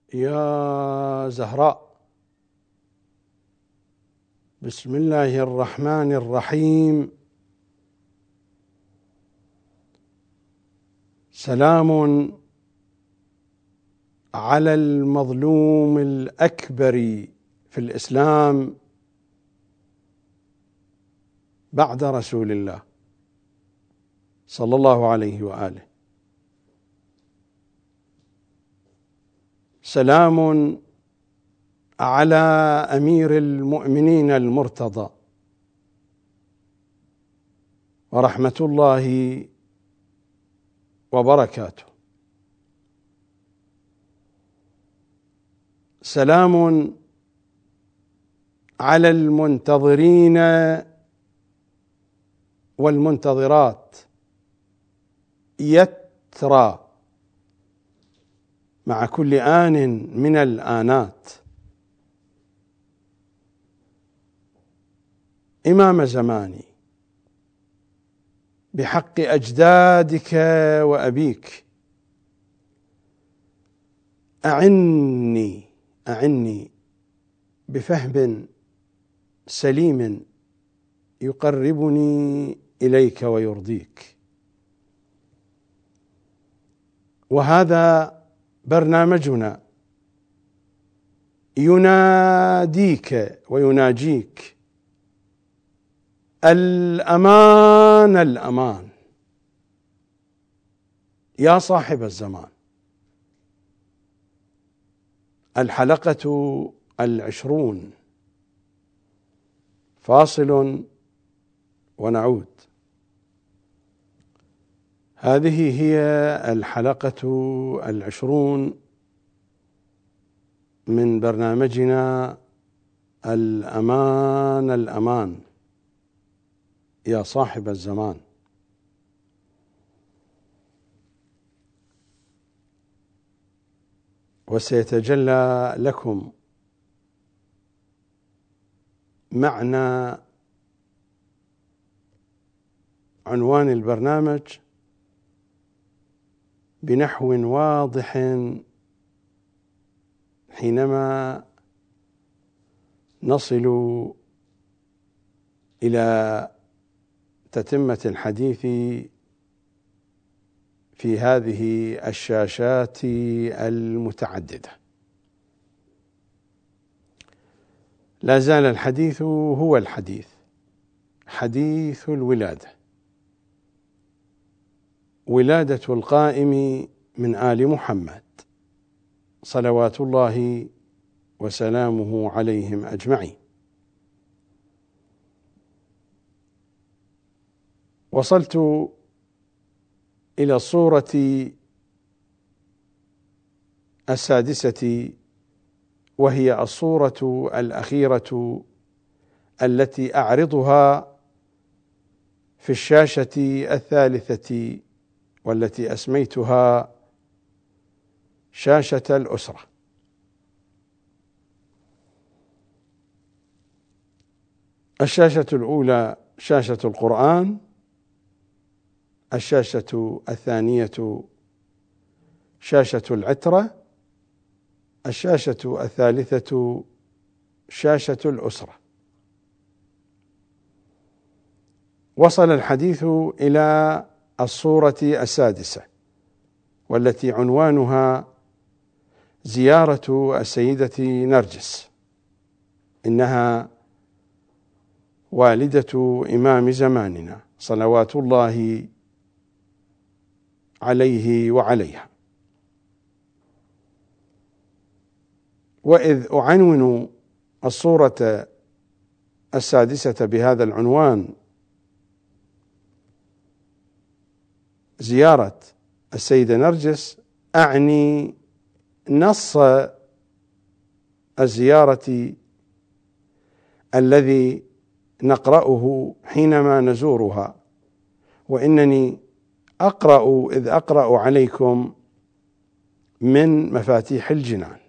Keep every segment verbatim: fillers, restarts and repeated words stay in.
يا زهراء. بسم الله الرحمن الرحيم. سلام على المظلوم الأكبر في الإسلام بعد رسول الله صلى الله عليه وآله. سلام على أمير المؤمنين المرتضى ورحمة الله وبركاته. سلام على المنتظرين والمنتظرات يترى مع كل آن من الآنات. إمام زماني، بحق أجدادك وأبيك أعني أعني بفهم سليم يقربني إليك ويرضيك. وهذا برنامجنا يناديك ويناجيك. الأمان الأمان يا صاحب الزمان. الحلقة العشرون. فاصل ونعود. هذه هي الحلقة العشرون من برنامجنا الأمان الأمان يا صاحب الزمان. وسيتجلى لكم معنى عنوان البرنامج بنحو واضح حينما نصل إلى تتمة الحديث في هذه الشاشات المتعددة. لا زال الحديث هو الحديث، حديث الولادة، ولادة القائم من آل محمد صلوات الله وسلامه عليهم أجمعين. وصلت إلى الصورة السادسة، وهي الصورة الأخيرة التي أعرضها في الشاشة الثالثة، والتي أسميتها شاشة الأسرة. الشاشة الأولى شاشة القرآن، الشاشة الثانية شاشة العترة، الشاشة الثالثة شاشة الأسرة. وصل الحديث إلى الصورة السادسة، والتي عنوانها زيارة السيدة نرجس. إنها والدة إمام زماننا صلوات الله عليه وعليها. وإذ أعنون الصورة السادسة بهذا العنوان زيارة السيدة نرجس، أعني نص الزيارة الذي نقرأه حينما نزورها. وإنني أقرأ إذ أقرأ عليكم من مفاتيح الجنان،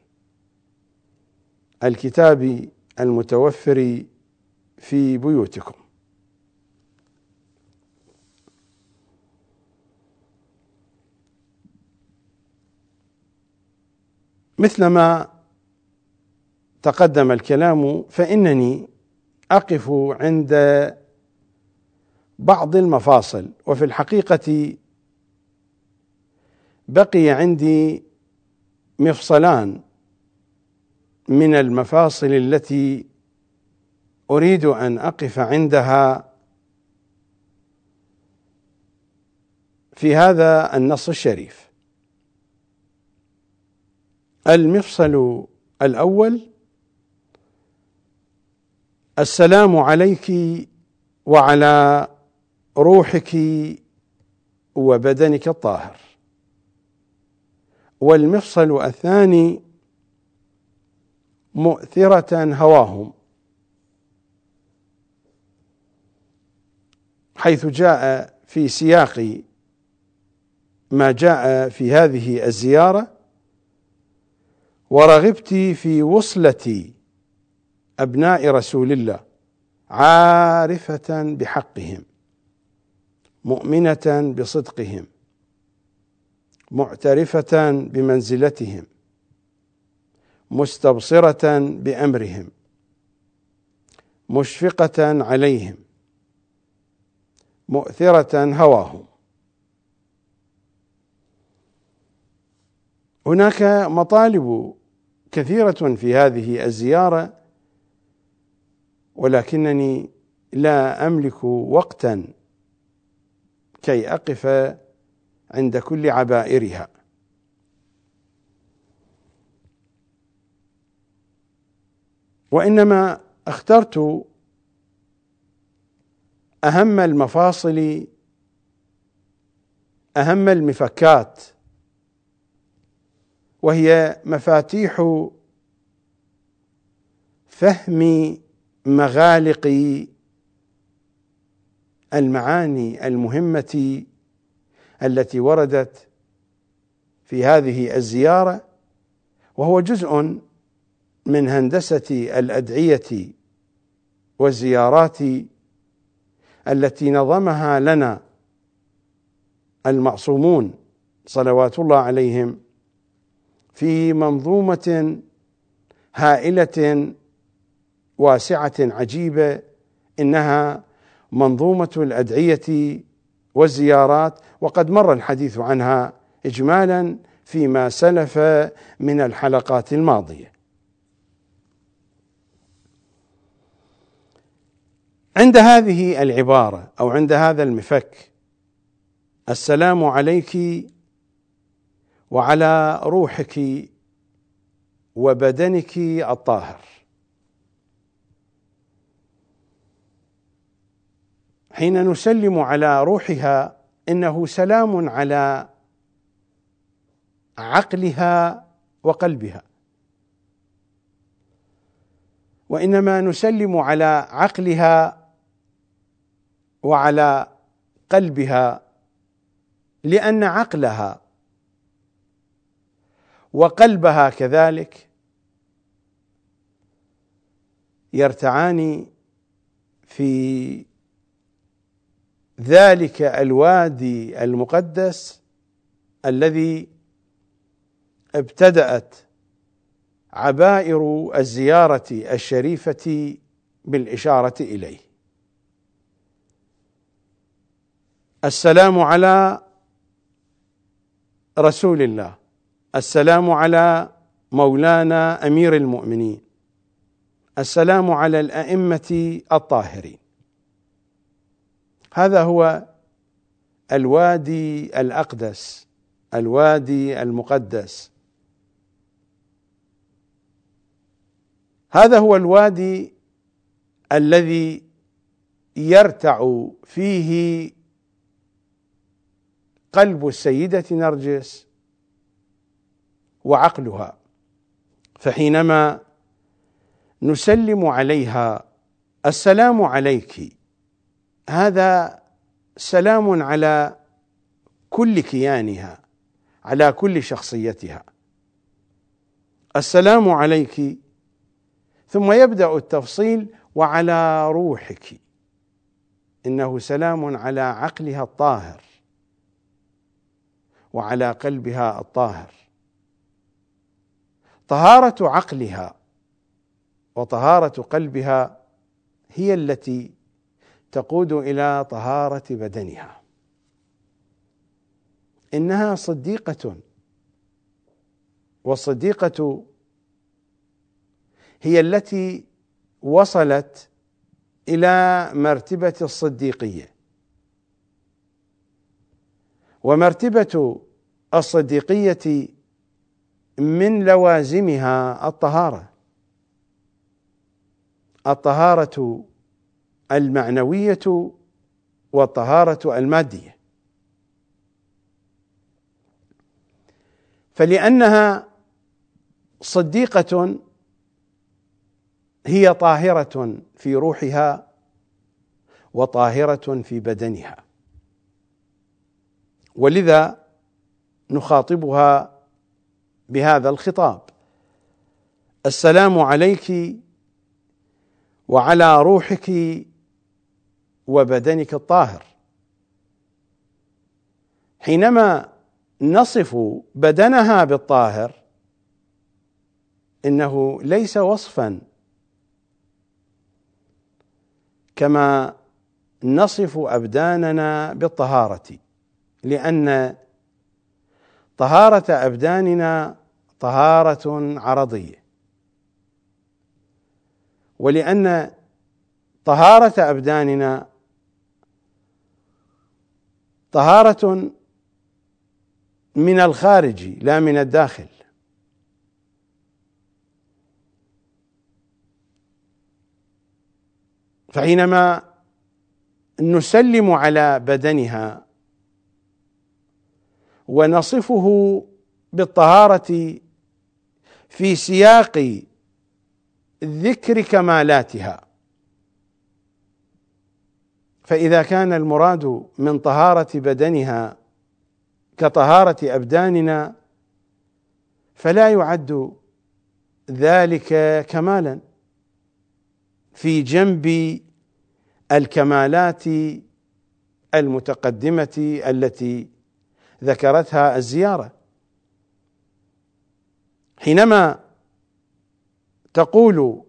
الكتاب المتوفر في بيوتكم. مثلما تقدم الكلام، فإنني أقف عند بعض المفاصل، وفي الحقيقة بقي عندي مفصلان من المفاصل التي أريد أن أقف عندها في هذا النص الشريف. المفصل الأول: السلام عليك وعلى روحك وبدنك الطاهر. والمفصل الثاني: مؤثرة هواهم، حيث جاء في سياق ما جاء في هذه الزيارة: ورغبت في وصلة أبناء رسول الله عارفة بحقهم، مؤمنة بصدقهم، معترفة بمنزلتهم، مستبصرة بأمرهم، مشفقة عليهم، مؤثرة هواهم. هناك مطالب كثيرة في هذه الزيارة، ولكنني لا أملك وقتا كي أقف عند كل عبائرها، وإنما اخترت أهم المفاصل، أهم المفكات، وهي مفاتيح فهم مغالق المعاني المهمة التي وردت في هذه الزيارة، وهو جزء من هندسة الأدعية والزيارات التي نظمها لنا المعصومون صلوات الله عليهم في منظومة هائلة واسعة عجيبة، إنها منظومة الأدعية والزيارات، وقد مر الحديث عنها إجمالا فيما سلف من الحلقات الماضية. عند هذه العبارة أو عند هذا المفك: السلام عليك وعلى روحك وبدنك الطاهر، حين نسلم على روحها إنه سلام على عقلها وقلبها، وإنما نسلم على عقلها وعلى قلبها لأن عقلها وقلبها كذلك يرتعان في ذلك الوادي المقدس الذي ابتدأت عبائر الزيارة الشريفة بالإشارة إليه. السلام على رسول الله، السلام على مولانا أمير المؤمنين، السلام على الأئمة الطاهرين. هذا هو الوادي الأقدس، الوادي المقدس. هذا هو الوادي الذي يرتع فيه قلب السيدة نرجس وعقلها، فحينما نسلم عليها السلام عليك، هذا سلام على كل كيانها، على كل شخصيتها. السلام عليك، ثم يبدأ التفصيل: وعلى روحك، إنه سلام على عقلها الطاهر وعلى قلبها الطاهر. طهارة عقلها وطهارة قلبها هي التي تقود إلى طهارة بدنها. إنها صديقة، والصديقة هي التي وصلت إلى مرتبة الصديقية، ومرتبة الصديقية من لوازمها الطهارة، الطهارة المعنوية والطهارة المادية. فلأنها صديقة هي طاهرة في روحها وطاهرة في بدنها، ولذا نخاطبها بهذا الخطاب: السلام عليك وعلى روحك وبدنك الطاهر. حينما نصف بدنها بالطاهر إنه ليس وصفا كما نصف أبداننا بالطهارة، لأن طهارة أبداننا طهارة عرضية، ولأن طهارة أبداننا طهارة من الخارج لا من الداخل. فحينما نسلم على بدنها ونصفه بالطهارة في سياق ذكر كمالاتها، فإذا كان المراد من طهارة بدنها كطهارة أبداننا فلا يعد ذلك كمالا في جنب الكمالات المتقدمة التي ذكرتها الزيارة. حينما تقول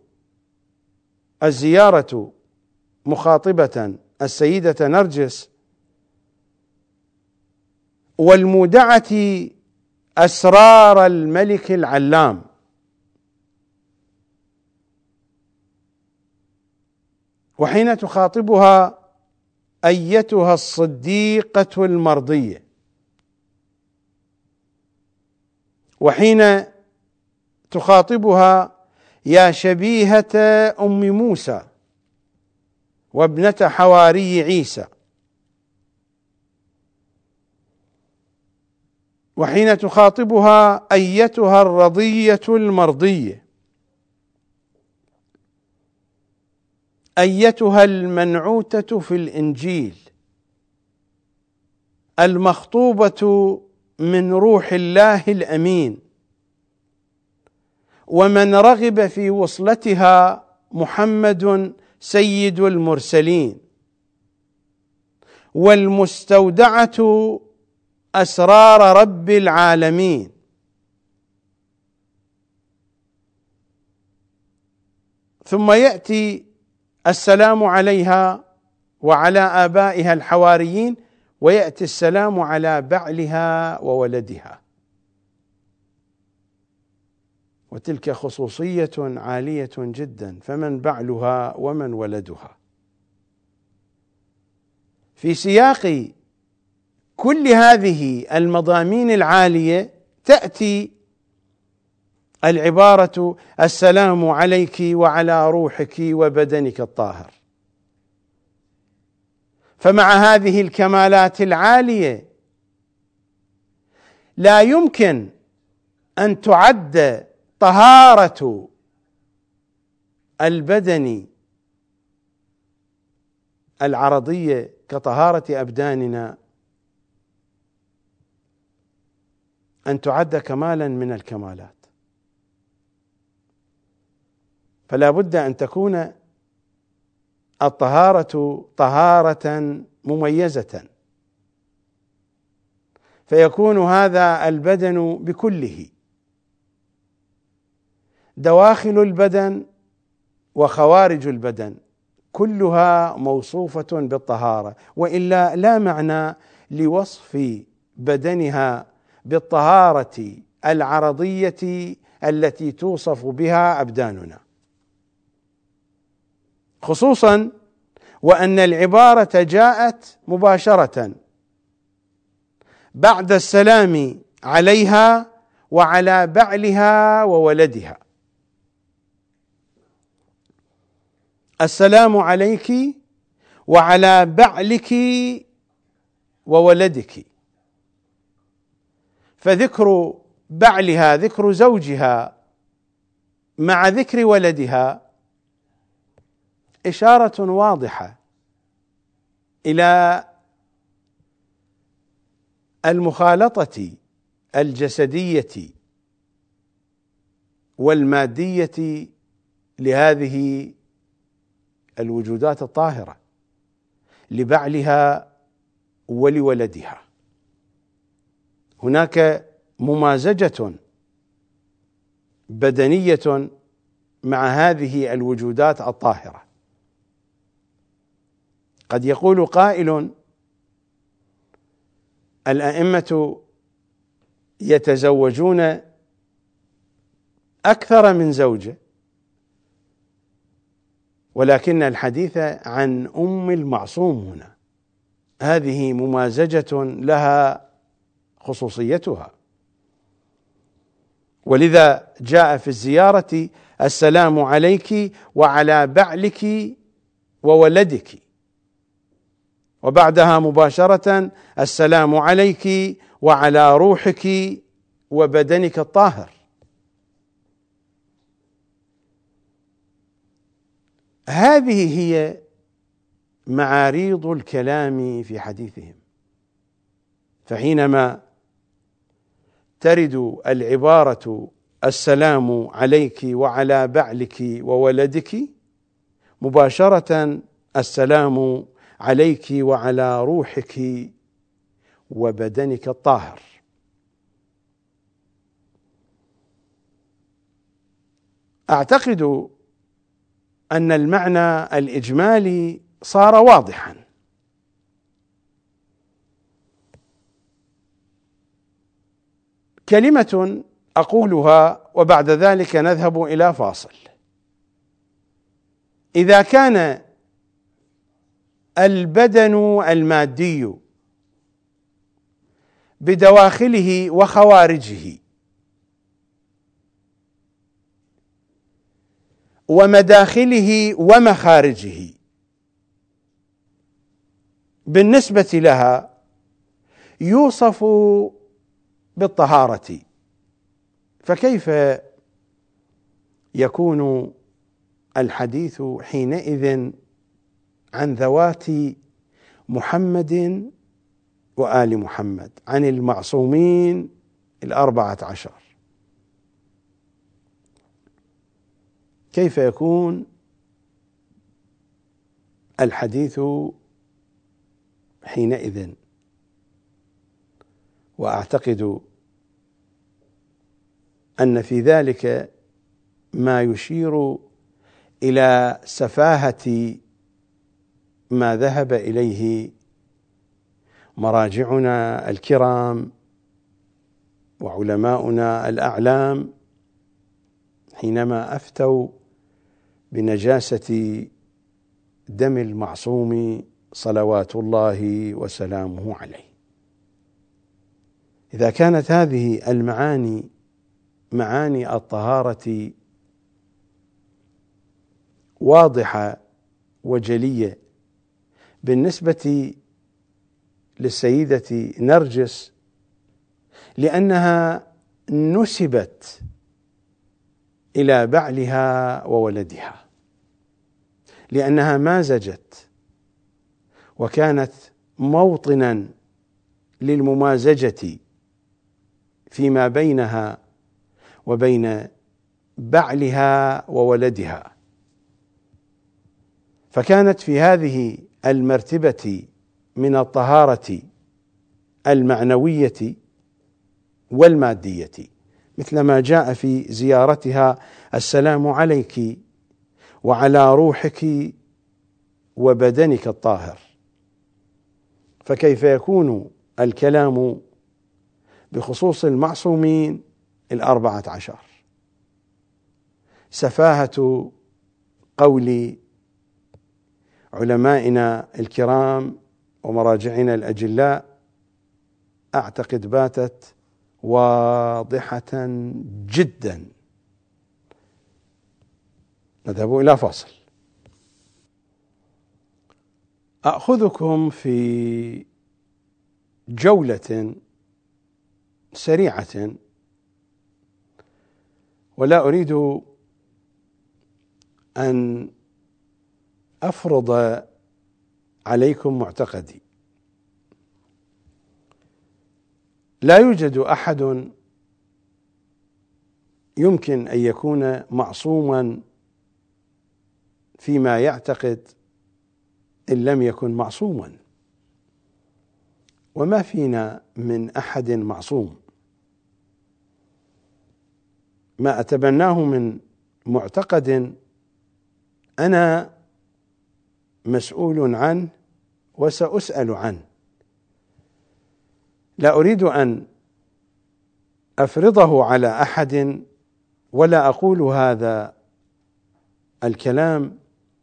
الزيارة مخاطبة السيدة نرجس: والمودعة أسرار الملك العلام، وحين تخاطبها أيتها الصديقة المرضية، وحين تخاطبها يا شبيهة أم موسى وابنة حواري عيسى، وحين تخاطبها أيتها الرضية المرضية، أيتها المنعوتة في الإنجيل المخطوبة من روح الله الأمين، ومن رغب في وصلتها محمد سيد المرسلين، والمستودعة أسرار رب العالمين. ثم يأتي السلام عليها وعلى آبائها الحواريين، ويأتي السلام على بعلها وولدها، وتلك خصوصية عالية جدا، فمن بعلها ومن ولدها. في سياق كل هذه المضامين العالية تأتي العبارة السلام عليك وعلى روحك وبدنك الطاهر. فمع هذه الكمالات العالية لا يمكن أن تعد طهارة البدن العرضية كطهارة أبداننا أن تعد كمالا من الكمالات، فلا بد أن تكون الطهارة طهارة مميزة، فيكون هذا البدن بكله دواخل البدن وخوارج البدن كلها موصوفة بالطهارة، وإلا لا معنى لوصف بدنها بالطهارة العرضية التي توصف بها أبداننا، خصوصا وأن العبارة جاءت مباشرة بعد السلام عليها وعلى بعلها وولدها. السلام عليك وعلى بعلك وولدك، فذكر بعلها ذكر زوجها مع ذكر ولدها إشارة واضحة إلى المخالطة الجسدية والمادية لهذه الوجودات الطاهرة لبعلها ولولدها. هناك ممازجة بدنية مع هذه الوجودات الطاهرة. قد يقول قائل: الأئمة يتزوجون أكثر من زوجة، ولكن الحديث عن أم المعصوم هنا، هذه ممازجة لها خصوصيتها، ولذا جاء في الزيارة: السلام عليك وعلى بعلك وولدك، وبعدها مباشرة: السلام عليك وعلى روحك وبدنك الطاهر. هذه هي معاريض الكلام في حديثهم. فحينما ترد العبارة السلام عليك وعلى بعلك وولدك، مباشرة السلام عليك وعلى روحك وبدنك الطاهر. أعتقد أن المعنى الإجمالي صار واضحا. كلمة أقولها وبعد ذلك نذهب إلى فاصل. إذا كان البدن المادي بدواخله وخوارجه ومداخله ومخارجه بالنسبة لها يوصف بالطهارة، فكيف يكون الحديث حينئذ عن ذوات محمد وآل محمد، عن المعصومين الأربعة عشر؟ كيف يكون الحديث حينئذ؟ وأعتقد أن في ذلك ما يشير إلى سفاهة ما ذهب إليه مراجعنا الكرام وعلماؤنا الأعلام حينما أفتوا بنجاسة دم المعصوم صلوات الله وسلامه عليه. إذا كانت هذه المعاني معاني الطهارة واضحة وجلية بالنسبة للسيدة نرجس، لأنها نسبت إلى بعلها وولدها، لأنها مازجت وكانت موطنا للممازجة فيما بينها وبين بعلها وولدها، فكانت في هذه المرتبة من الطهارة المعنوية والمادية مثل ما جاء في زيارتها: السلام عليك وعلى روحك وبدنك الطاهر. فكيف يكون الكلام بخصوص المعصومين الأربعة عشر؟ سفاهة قول علمائنا الكرام ومراجعنا الأجلاء أعتقد باتت واضحة جدا. نذهب إلى فاصل. أخذكم في جولة سريعة، ولا أريد أن أفرض عليكم معتقدي. لا يوجد أحد يمكن أن يكون معصوما فيما يعتقد إن لم يكن معصوما، وما فينا من أحد معصوم. ما أتبناه من معتقد أنا مسؤول عنه وسأسأل عنه. لا أريد أن أفرضه على أحد، ولا أقول هذا الكلام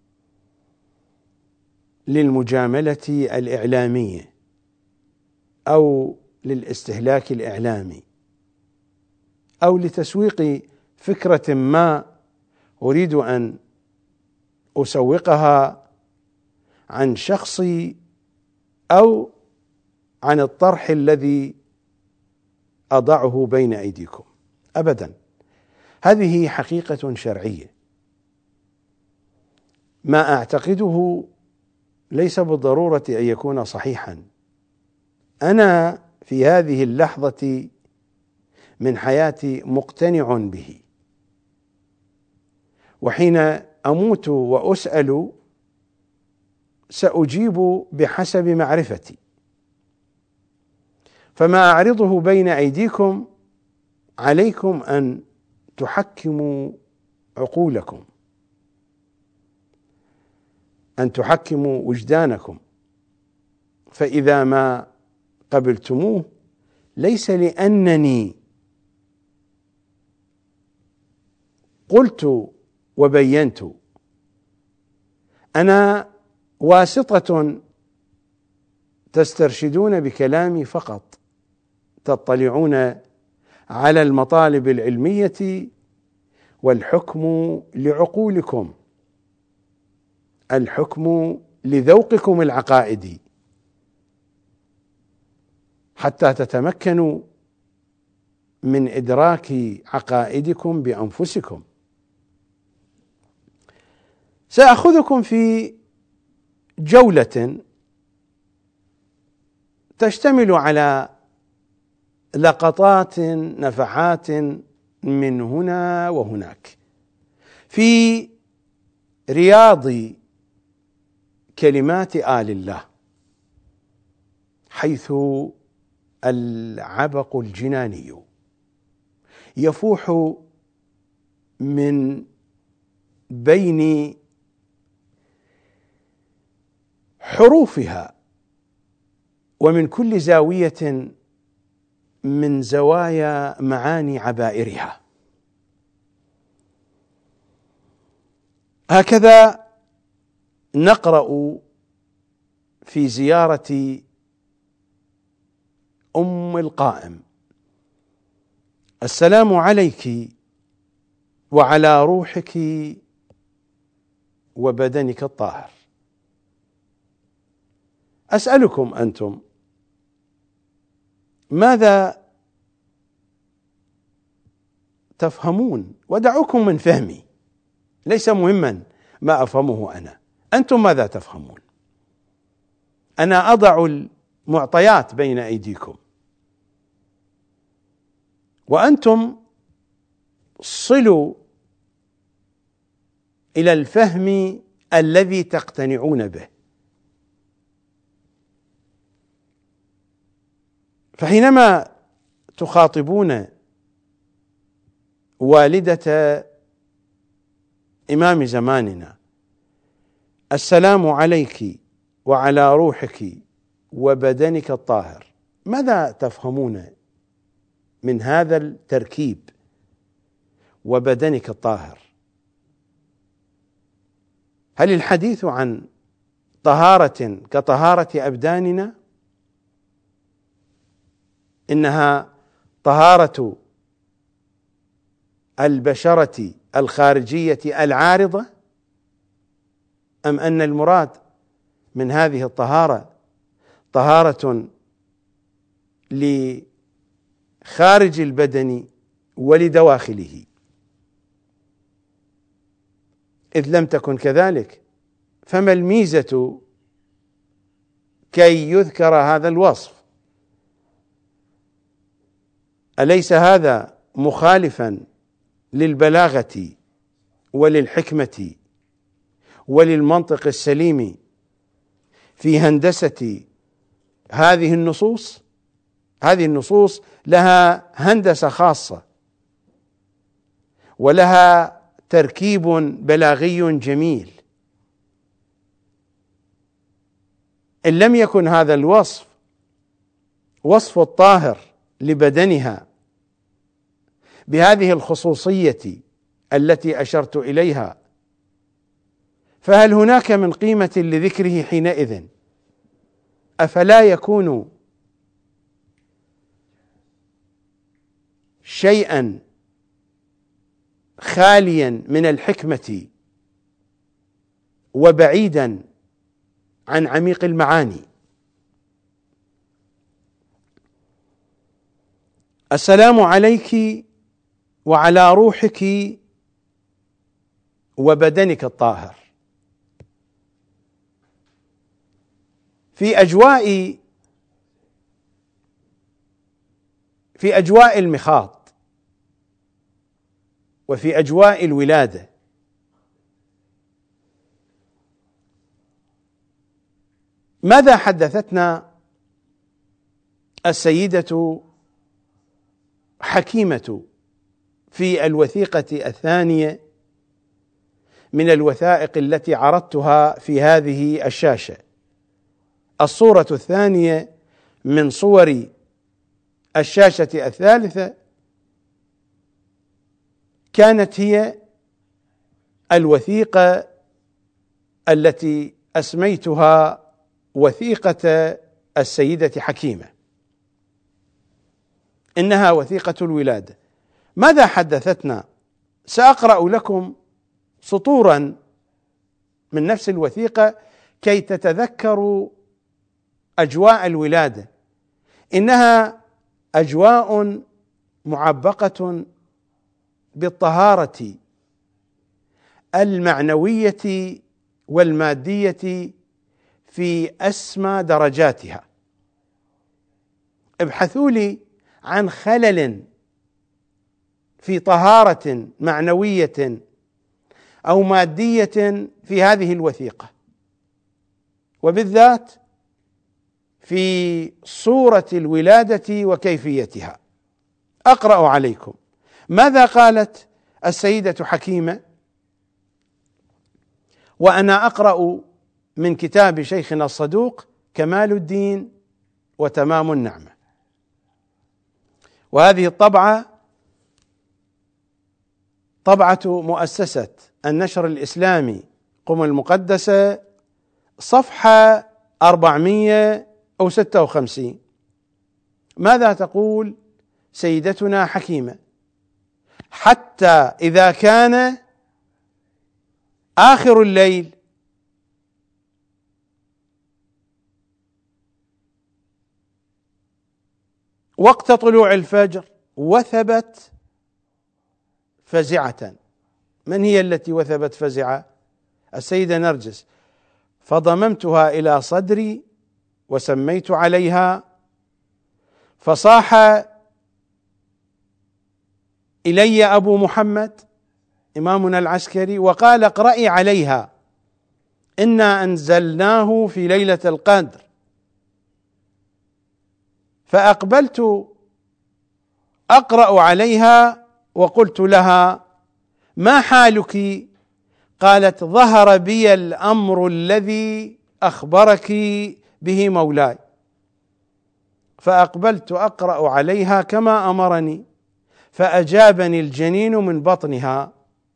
للمجاملة الإعلامية أو للاستهلاك الإعلامي أو لتسويق فكرة ما أريد أن أسوقها عن شخصي أو عن الطرح الذي أضعه بين أيديكم. أبدا، هذه حقيقة شرعية. ما أعتقده ليس بالضرورة أن يكون صحيحا. أنا في هذه اللحظة من حياتي مقتنع به، وحين أموت وأسأل سأجيب بحسب معرفتي. فما أعرضه بين أيديكم عليكم أن تحكموا عقولكم، أن تحكموا وجدانكم. فإذا ما قبلتموه ليس لأنني قلت وبينت، أنا واسطة تسترشدون بكلامي فقط، تطلعون على المطالب العلمية، والحكم لعقولكم، الحكم لذوقكم العقائدي، حتى تتمكنوا من إدراك عقائدكم بأنفسكم. سأخذكم في جولة تشتمل على لقطات نفحات من هنا وهناك في رياض كلمات آل الله، حيث العبق الجناني يفوح من بين حروفها ومن كل زاوية من زوايا معاني عبائرها. هكذا نقرأ في زيارة أم القائم: السلام عليك وعلى روحك وبدنك الطاهر. أسألكم أنتم، ماذا تفهمون؟ ودعوكم من فهمي، ليس مهما ما أفهمه أنا، أنتم ماذا تفهمون؟ أنا أضع المعطيات بين أيديكم، وأنتم صلوا إلى الفهم الذي تقتنعون به. فحينما تخاطبون والدة إمام زماننا: السلام عليك وعلى روحك وبدنك الطاهر. ماذا تفهمون من هذا التركيب وبدنك الطاهر؟ هل الحديث عن طهارة كطهارة أبداننا؟ إنها طهارة البشرة الخارجية العارضة، أم أن المراد من هذه الطهارة طهارة لخارج البدن ولدواخله؟ إذ لم تكن كذلك فما الميزة كي يذكر هذا الوصف؟ أليس هذا مخالفا للبلاغة وللحكمة وللمنطق السليم في هندسة هذه النصوص؟ هذه النصوص لها هندسة خاصة ولها تركيب بلاغي جميل. إن لم يكن هذا الوصف وصف الطاهر لبدنها بهذه الخصوصية التي أشرت إليها، فهل هناك من قيمة لذكره حينئذ؟ أفلا يكون شيئا خاليا من الحكمة وبعيدا عن عميق المعاني؟ السلام عليك وعلى روحك وبدنك الطاهر. في أجواء في أجواء المخاض وفي أجواء الولادة ماذا حدثتنا السيدة حكيمة في الوثيقة الثانية من الوثائق التي عرضتها في هذه الشاشة؟ الصورة الثانية من صور الشاشة الثالثة كانت هي الوثيقة التي أسميتها وثيقة السيدة حكيمة، إنها وثيقة الولادة. ماذا حدثتنا؟ سأقرأ لكم سطورا من نفس الوثيقة كي تتذكروا أجواء الولادة. إنها أجواء معبقة بالطهارة المعنوية والمادية في أسمى درجاتها. ابحثوا لي عن خلل في طهارة معنوية أو مادية في هذه الوثيقة، وبالذات في صورة الولادة وكيفيتها. أقرأ عليكم ماذا قالت السيدة حكيمة، وأنا أقرأ من كتاب شيخنا الصدوق كمال الدين وتمام النعمة، وهذه الطبعة طبعة مؤسسة النشر الإسلامي قم المقدسة، صفحة أربعمائة وستة وخمسين. ماذا تقول سيدتنا حكيمة؟ حتى إذا كان آخر الليل وقت طلوع الفجر وثبت فزعة. من هي التي وثبت فزعة؟ السيدة نرجس. فضممتها إلى صدري وسميت عليها، فصاح إلي أبو محمد إمامنا العسكري وقال: اقرأي عليها، إنا أنزلناه في ليلة القدر. فأقبلت أقرأ عليها وقلت لها: ما حالك؟ قالت: ظهر بي الأمر الذي أخبرك به مولاي. فأقبلت أقرأ عليها كما أمرني، فأجابني الجنين من بطنها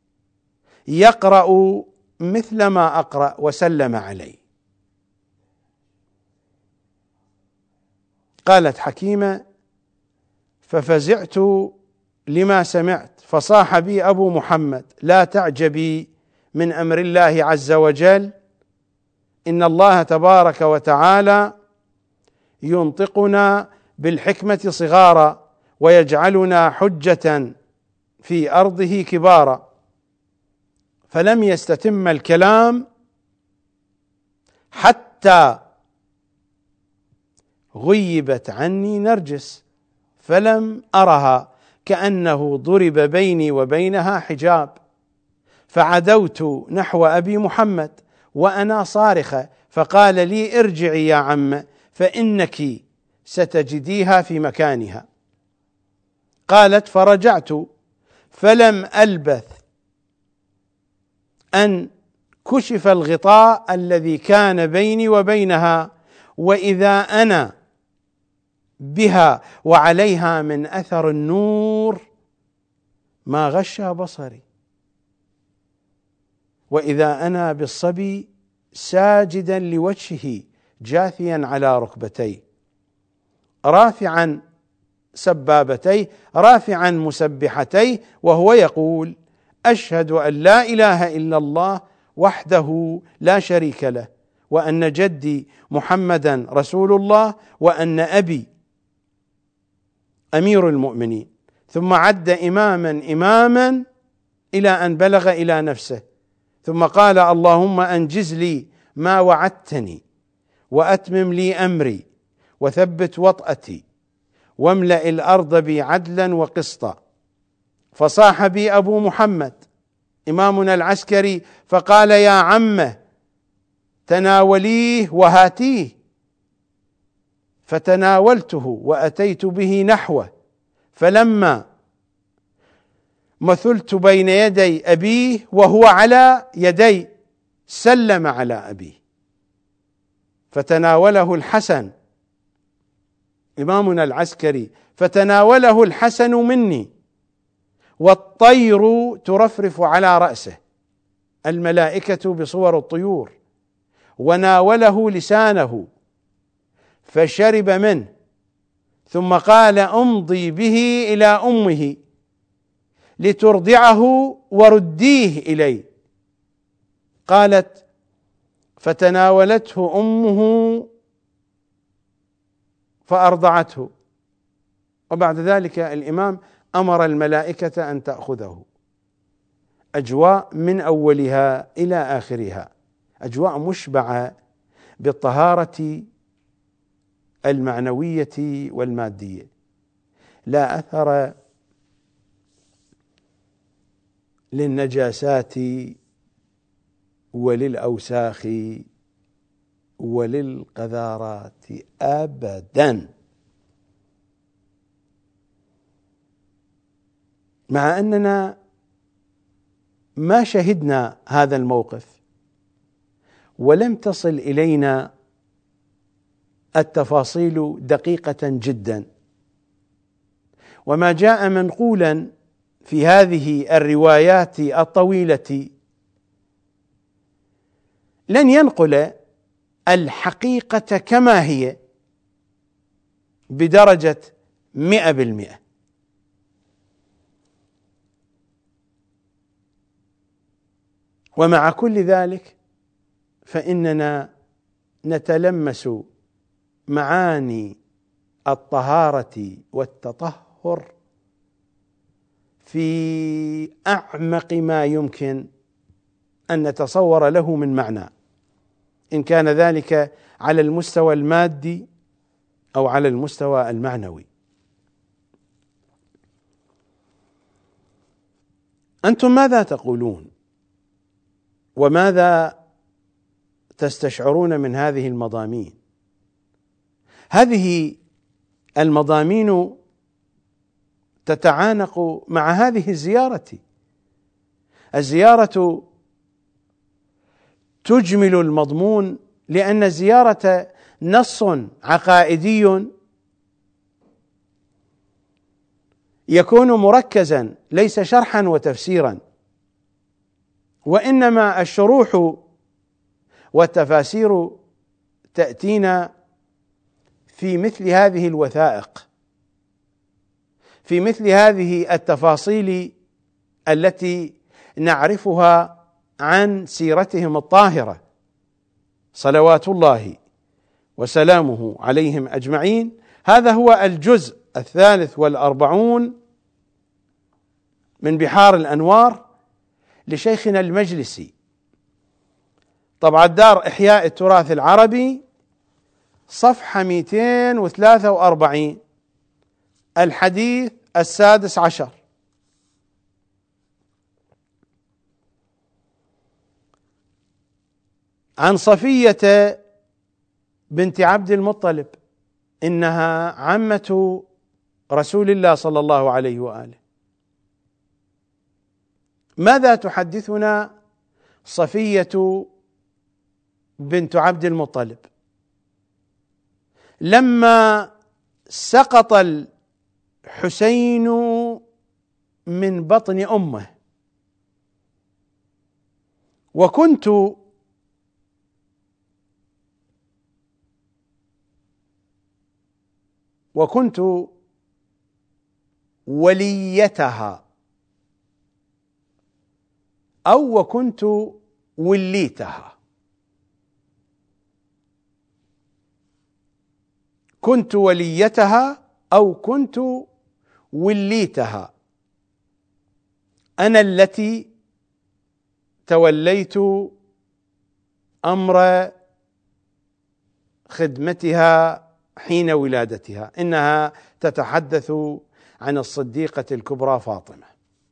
يقرأ مثل ما أقرأ وسلم علي. قالت حكيمة: ففزعت لما سمعت، فصاح بي أبو محمد: لا تعجبي من أمر الله عز وجل، إن الله تبارك وتعالى ينطقنا بالحكمة صغارا ويجعلنا حجة في أرضه كبارا. فلم يستتم الكلام حتى غيبت عني نرجس فلم أرها، كأنه ضرب بيني وبينها حجاب. فعدوت نحو أبي محمد وأنا صارخة، فقال لي: ارجعي يا عم، فإنك ستجديها في مكانها. قالت: فرجعت، فلم ألبث أن كشف الغطاء الذي كان بيني وبينها، وإذا أنا بها وعليها من أثر النور ما غشى بصري، وإذا أنا بالصبي ساجدا لوجهه جاثيا على ركبتيه، رافعا سبابتيه، رافعا مسبحتيه، وهو يقول: أشهد أن لا إله إلا الله وحده لا شريك له، وأن جدي محمدا رسول الله، وأن أبي أمير المؤمنين. ثم عد إماما إماما إلى أن بلغ إلى نفسه، ثم قال: اللهم أنجز لي ما وعدتني، وأتمم لي أمري، وثبت وطأتي، واملأ الأرض بي عدلا وقسطا. فصاح بي أبو محمد إمامنا العسكري فقال: يا عمه تناوليه وهاتيه. فتناولته وأتيت به نحوه، فلما مثلت بين يدي أبيه وهو على يدي سلم على أبيه، فتناوله الحسن إمامنا العسكري، فتناوله الحسن مني والطير ترفرف على رأسه، الملائكة بصور الطيور، وناوله لسانه فشرب منه، ثم قال: امضي به إلى أمه لترضعه ورديه إلي. قالت: فتناولته أمه فأرضعته، وبعد ذلك الإمام أمر الملائكة أن تأخذه. أجواء من أولها إلى آخرها، أجواء مشبعة بالطهارة المعنوية والمادية، لا أثر للنجاسات وللأوساخ وللقذارات أبدا، مع أننا ما شهدنا هذا الموقف ولم تصل إلينا التفاصيل دقيقة جدا، وما جاء منقولا في هذه الروايات الطويلة لن ينقل الحقيقة كما هي بدرجة مئة بالمئة. ومع كل ذلك فإننا نتلمس معاني الطهارة والتطهر في أعمق ما يمكن أن نتصور له من معنى، إن كان ذلك على المستوى المادي أو على المستوى المعنوي. أنتم ماذا تقولون؟ وماذا تستشعرون من هذه المضامين؟ هذه المضامين تتعانق مع هذه الزيارة. الزيارة تجمل المضمون، لأن الزيارة نص عقائدي يكون مركزا، ليس شرحا وتفسيرا، وإنما الشروح والتفاسير تأتينا في مثل هذه الوثائق، في مثل هذه التفاصيل التي نعرفها عن سيرتهم الطاهرة صلوات الله وسلامه عليهم أجمعين. هذا هو الجزء الثالث والأربعون من بحار الأنوار لشيخنا المجلسي، طبعا دار إحياء التراث العربي، صفحة مئتين وثلاثة وأربعين، الحديث السادس عشر. عن صفية بنت عبد المطلب، إنها عمة رسول الله صلى الله عليه وآله. ماذا تحدثنا صفية بنت عبد المطلب؟ لما سقط الحسين من بطن أمه وكنت وكنت وليتها أو وكنت وليتها، كنت وليتها أو كنت وليتها، أنا التي توليت أمر خدمتها حين ولادتها. إنها تتحدث عن الصديقة الكبرى فاطمة.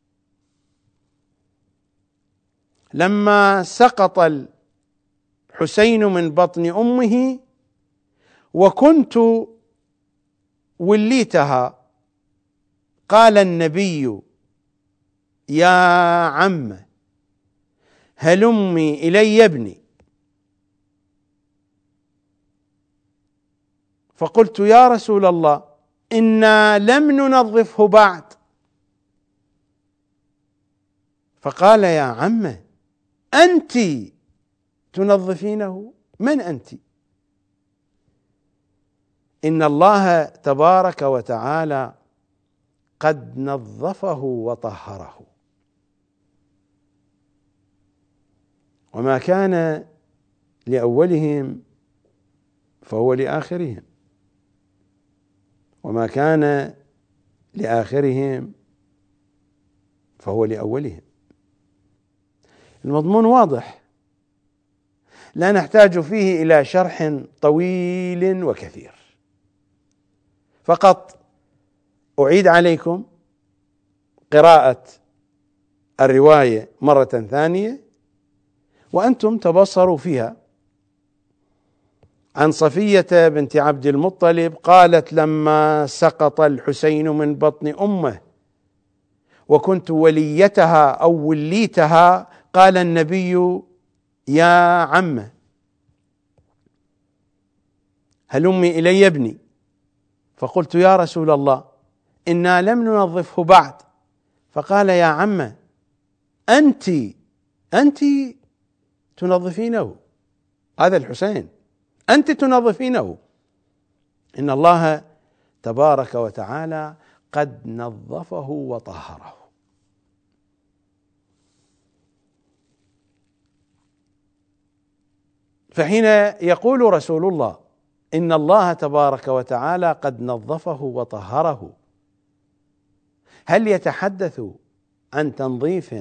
لما سقط الحسين من بطن أمه وكنت وليتها، قال النبي: يا عم هلمي إلي يا ابني. فقلت: يا رسول الله، إنا لم ننظفه بعد. فقال: يا عم أنت تنظفينه؟ من أنت؟ إن الله تبارك وتعالى قد نظفه وطهره، وما كان لأولهم فهو لآخرهم، وما كان لآخرهم فهو لأولهم. المضمون واضح، لا نحتاج فيه إلى شرح طويل وكثير، فقط أعيد عليكم قراءة الرواية مرة ثانية وأنتم تبصروا فيها. عن صفية بنت عبد المطلب قالت: لما سقط الحسين من بطن أمه وكنت وليتها أو وليتها، قال النبي: يا عم هلمي إلي يا ابني. فقلت: يا رسول الله، إنا لم ننظفه بعد. فقال: يا عم أنت أنت تنظفينه، هذا الحسين أنت تنظفينه، إن الله تبارك وتعالى قد نظفه وطهره. فحين يقول رسول الله إن الله تبارك وتعالى قد نظفه وطهره، هل يتحدث عن تنظيف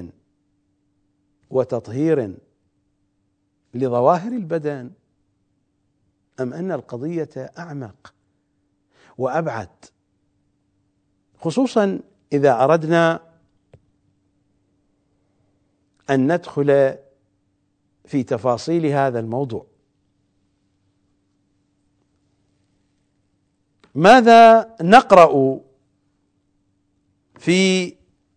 وتطهير لظواهر البدن، أم أن القضية أعمق وأبعد، خصوصا إذا أردنا أن ندخل في تفاصيل هذا الموضوع؟ ماذا نقرأ في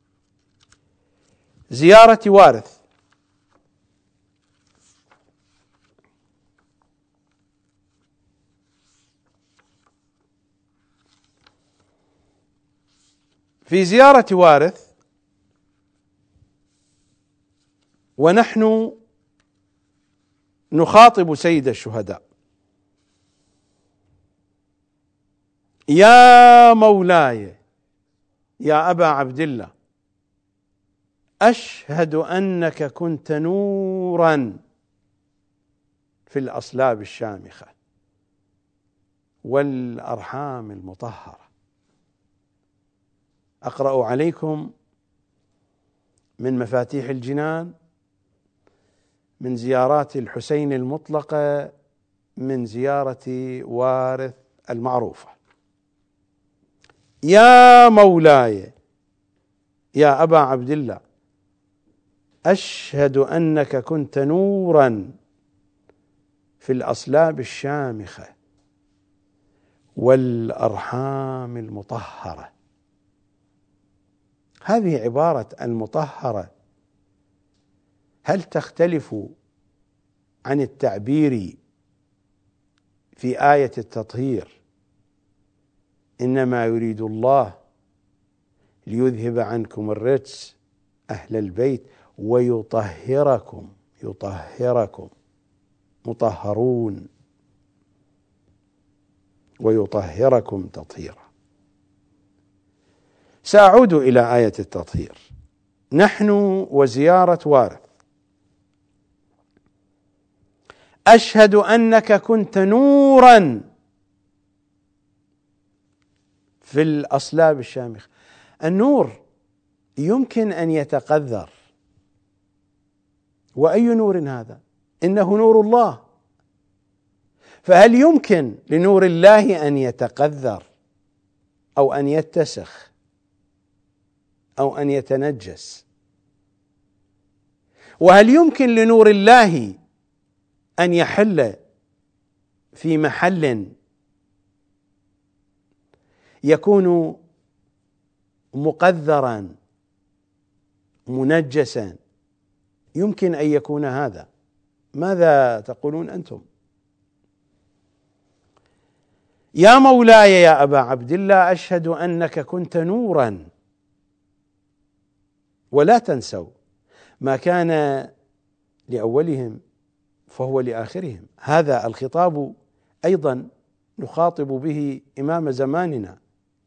زيارة وارث في زيارة وارث ونحن نخاطب سيد الشهداء: يا مولاي يا أبا عبد الله، أشهد أنك كنت نورا في الأصلاب الشامخة والأرحام المطهرة. أقرأ عليكم من مفاتيح الجنان، من زيارات الحسين المطلقة، من زيارة وارث المعروفة: يا مولاي يا أبا عبد الله، أشهد أنك كنت نورا في الأصلاب الشامخة والأرحام المطهرة. هذه عبارة المطهرة هل تختلف عن التعبير في آية التطهير: إنما يريد الله ليذهب عنكم الرجس أهل البيت ويطهركم، يطهركم مطهرون ويطهركم تطهيرا. سأعود إلى آية التطهير. نحن وزيارة وارث: أشهد أنك كنت نورا في الأصلاب الشامخة. النور يمكن أن يتقذر، وأي نور هذا؟ إنه نور الله، فهل يمكن لنور الله أن يتقذر أو أن يتسخ أو أن يتنجس؟ وهل يمكن لنور الله أن يحل في محل يكون مقذرا منجسا؟ يمكن أن يكون هذا. ماذا تقولون أنتم؟ يا مولاي يا أبا عبد الله، أشهد أنك كنت نورا. ولا تنسوا ما كان لأولهم فهو لآخرهم. هذا الخطاب أيضا نخاطب به إمام زماننا: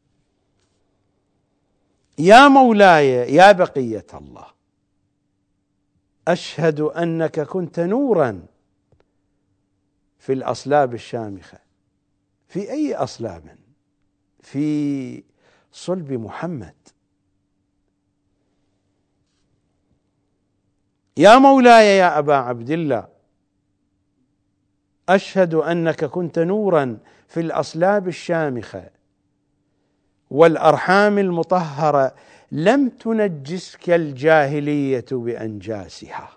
يا مولاي يا بقية الله، أشهد أنك كنت نورا في الأصلاب الشامخة. في أي أصلاب؟ في صلب محمد. يا مولاي يا أبا عبد الله، أشهد أنك كنت نورا في الأصلاب الشامخة والأرحام المطهرة، لم تنجسك الجاهلية بأنجاسها.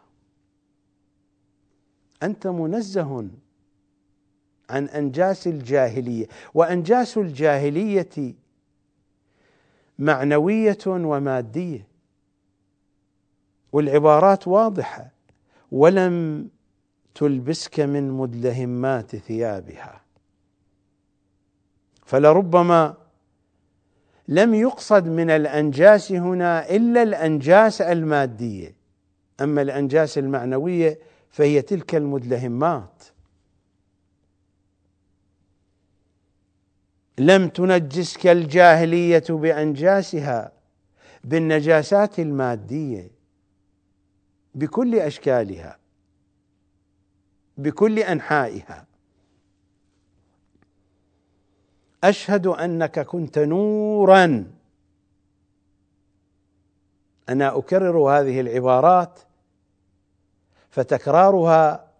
أنت منزه عن أنجاس الجاهلية، وأنجاس الجاهلية معنوية ومادية، والعبارات واضحة: ولم تلبسك من مدلهمات ثيابها. فلربما لم يقصد من الأنجاس هنا إلا الأنجاس المادية، أما الأنجاس المعنوية فهي تلك المدلهمات. لم تنجسك الجاهلية بأنجاسها، بالنجاسات المادية بكل أشكالها بكل أنحائها. أشهد أنك كنت نورا. أنا أكرر هذه العبارات فتكرارها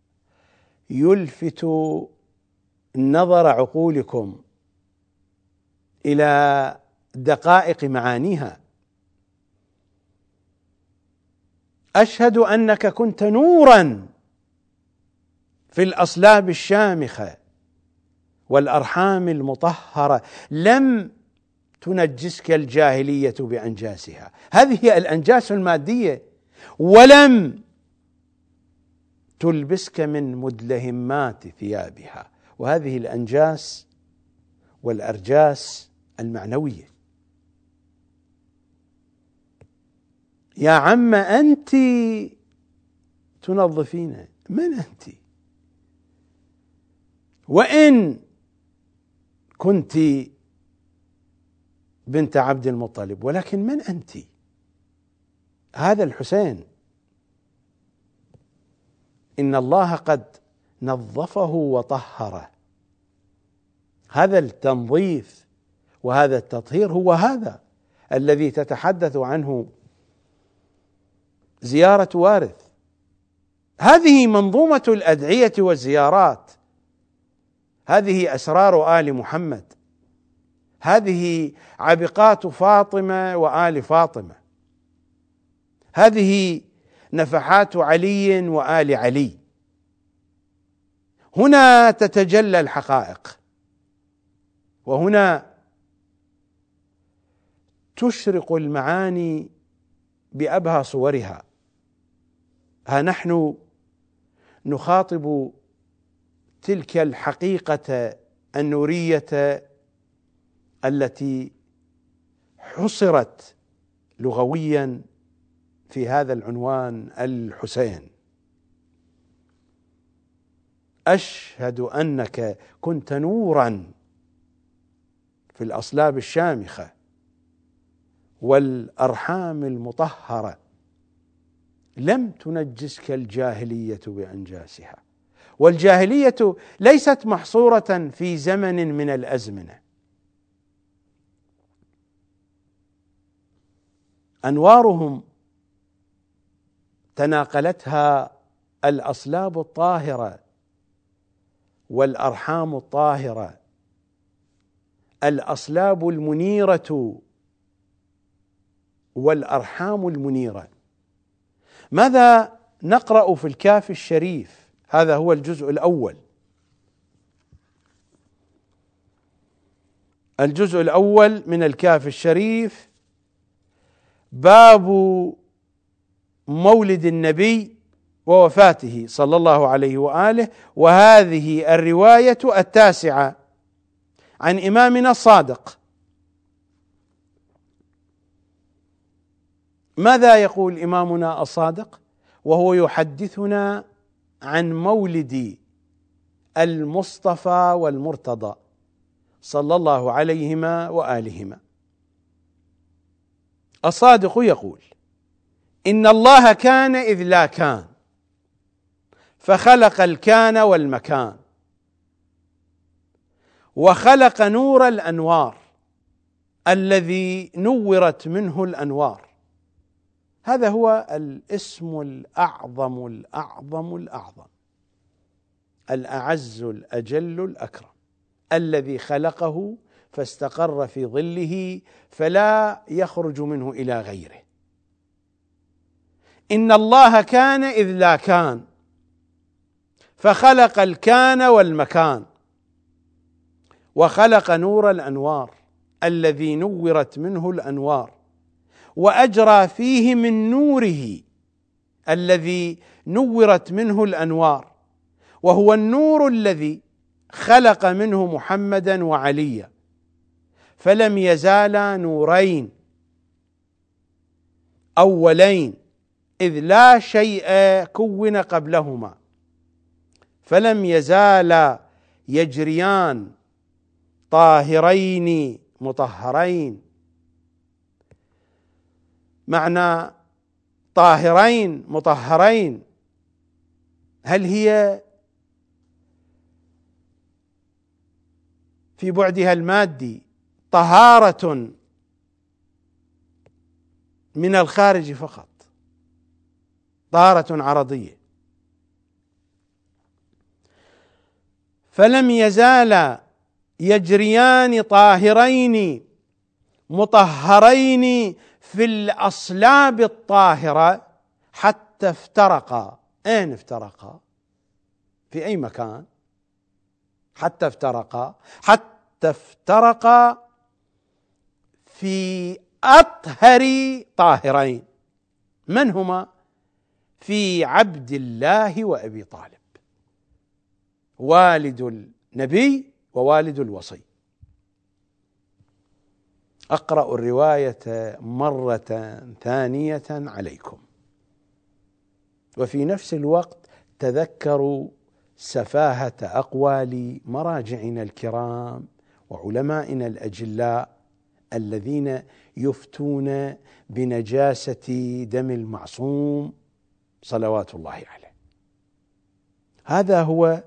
يلفت نظر عقولكم إلى دقائق معانيها. أشهد أنك كنت نورا في الأصلاب الشامخة والأرحام المطهرة، لم تنجسك الجاهلية بأنجاسها. هذه هي الأنجاس المادية. ولم تلبسك من مدلهمات ثيابها، وهذه الأنجاس والأرجاس المعنوية. يا عم أنت تنظفين، من أنت؟ وإن كنت بنت عبد المطلب، ولكن من أنت؟ هذا الحسين إن الله قد نظفه وطهره. هذا التنظيف وهذا التطهير هو هذا الذي تتحدث عنه زيارة وارث. هذه منظومة الأدعية والزيارات، هذه أسرار آل محمد، هذه عبقات فاطمة وآل فاطمة، هذه نفحات علي وآل علي. هنا تتجلى الحقائق، وهنا تشرق المعاني بأبهى صورها. ها نحن نخاطب تلك الحقيقة النورية التي حصرت لغويا في هذا العنوان: الحسين. أشهد أنك كنت نورا في الأصلاب الشامخة والأرحام المطهرة، لم تنجسك الجاهلية بأنجاسها. والجاهلية ليست محصورة في زمن من الأزمنة، أنوارهم تناقلتها الأصلاب الطاهرة والأرحام الطاهرة، الأصلاب المنيرة والأرحام المنيرة. ماذا نقرأ في الكافي الشريف؟ هذا هو الجزء الأول. الجزء الأول من الكافي الشريف باب مولد النبي ووفاته صلى الله عليه وآله، وهذه الرواية التاسعة عن إمامنا الصادق. ماذا يقول إمامنا الصادق وهو يحدثنا عن مولد المصطفى والمرتضى صلى الله عليهما وآلهما؟ الصادق يقول: إن الله كان إذ لا كان، فخلق الكان والمكان، وخلق نور الأنوار الذي نورت منه الأنوار. هذا هو الاسم الأعظم الأعظم الأعظم، الأعز الأجل الأكرم، الذي خلقه فاستقر في ظله فلا يخرج منه إلى غيره. إن الله كان إذ لا كان، فخلق الكان والمكان، وخلق نور الأنوار الذي نورت منه الأنوار، وأجرى فيه من نوره الذي نورت منه الأنوار، وهو النور الذي خلق منه محمدا وعليا، فلم يزالا نورين أولين إذ لا شيء كون قبلهما، فلم يزالا يجريان طاهرين مطهرين. معنى طاهرين مطهرين هل هي في بعدها المادي طهارة من الخارج فقط، طهارة عرضية؟ فلم يزالا يجريان طاهرين مطهرين في الأصلاب الطاهرة حتى افترقا. أين افترقا؟ في أي مكان؟ حتى افترقا حتى افترقا في أطهر طاهرين. من هما؟ في عبد الله وأبي طالب، والد النبي ووالد الوصي. أقرأ الرواية مرة ثانية عليكم، وفي نفس الوقت تذكروا سفاهة أقوال مراجعنا الكرام وعلمائنا الأجلاء الذين يفتون بنجاسة دم المعصوم صلوات الله عليه. هذا هو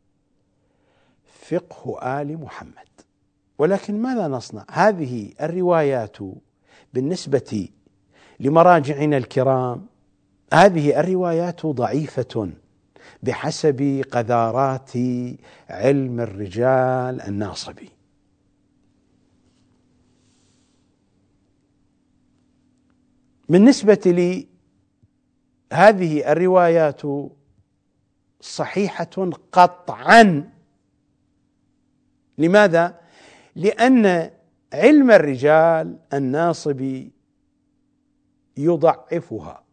فقه آل محمد. ولكن ماذا نصنع؟ هذه الروايات بالنسبة لمراجعنا الكرام، هذه الروايات ضعيفة بحسب قذارات علم الرجال الناصبي. بالنسبة لي هذه الروايات صحيحة قطعا. لماذا؟ لأن علم الرجال الناصبي يضعفها،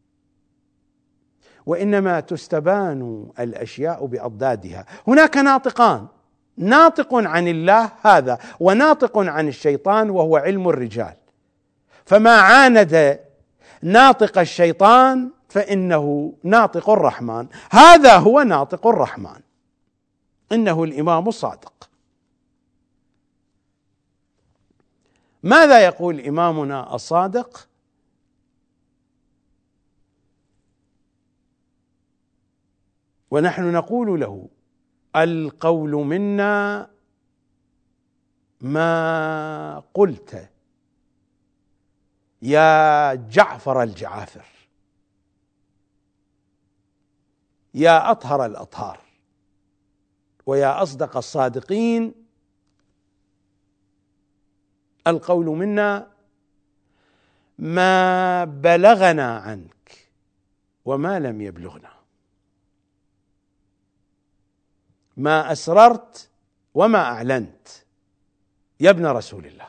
وإنما تستبان الأشياء بأضدادها. هناك ناطقان، ناطق عن الله هذا، وناطق عن الشيطان وهو علم الرجال، فما عاند ناطق الشيطان فإنه ناطق الرحمن. هذا هو ناطق الرحمن، إنه الإمام الصادق. ماذا يقول إمامنا الصادق؟ ونحن نقول له: القول منا ما قلت يا جعفر الجعافر، يا أطهر الأطهار، ويا أصدق الصادقين. القول منا ما بلغنا عنك وما لم يبلغنا، ما أسررت وما أعلنت يا ابن رسول الله.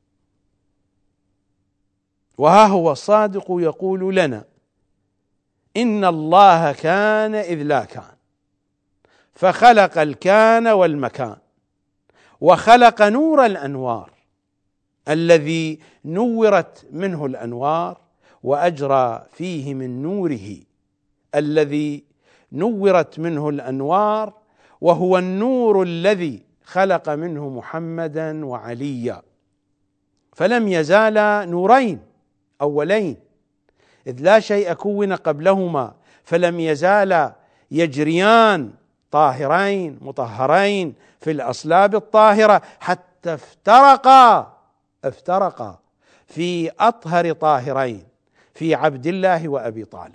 وها هو الصادق يقول لنا: إن الله كان إذ لا كان، فخلق الكان والمكان، وخلق نور الأنوار الذي نورت منه الأنوار، وأجرى فيه من نوره الذي نورت منه الأنوار، وهو النور الذي خلق منه محمدا وعليا، فلم يزالا نورين أولين، إذ لا شيء كون قبلهما، فلم يزالا يجريان طاهرين مطهرين في الأصلاب الطاهرة، حتى افترقا افترقا في أطهر طاهرين، في عبد الله وأبي طالب.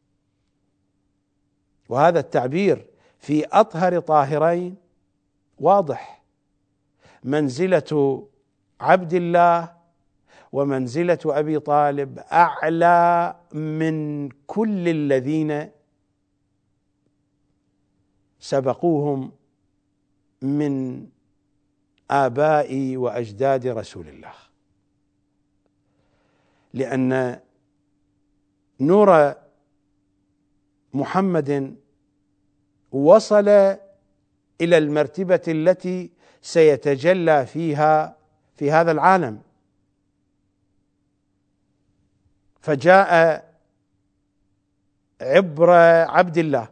وهذا التعبير في أطهر طاهرين واضح، منزلة عبد الله ومنزلة أبي طالب أعلى من كل الذين سبقوهم من آباء وأجداد رسول الله، لأن نور محمد وصل إلى المرتبة التي سيتجلى فيها في هذا العالم، فجاء عبر عبد الله،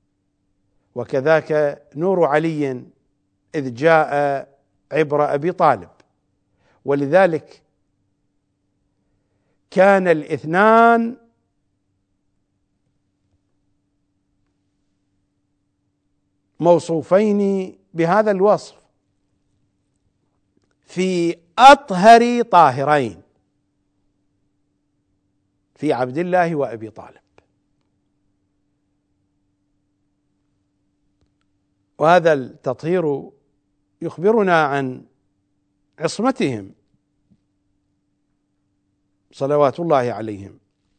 وكذاك نور علي إذ جاء عبر أبي طالب. ولذلك كان الاثنان موصوفين بهذا الوصف في أطهر طاهرين، في عبد الله وأبي طالب. وهذا التطهير يخبرنا عن عصمتهم صلوات الله عليهم،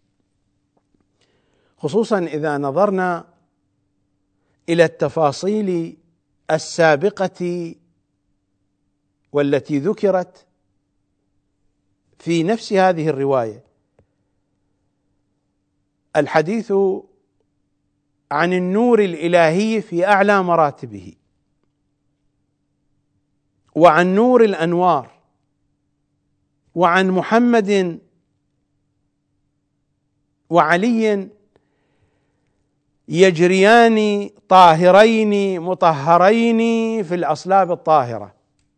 خصوصا إذا نظرنا إلى التفاصيل السابقة والتي ذكرت في نفس هذه الرواية الحديث عن النور الإلهي في أعلى مراتبه، وعن نور الأنوار، وعن محمد وعلي يجريان طاهرين مطهرين في الأصلاب الطاهرة.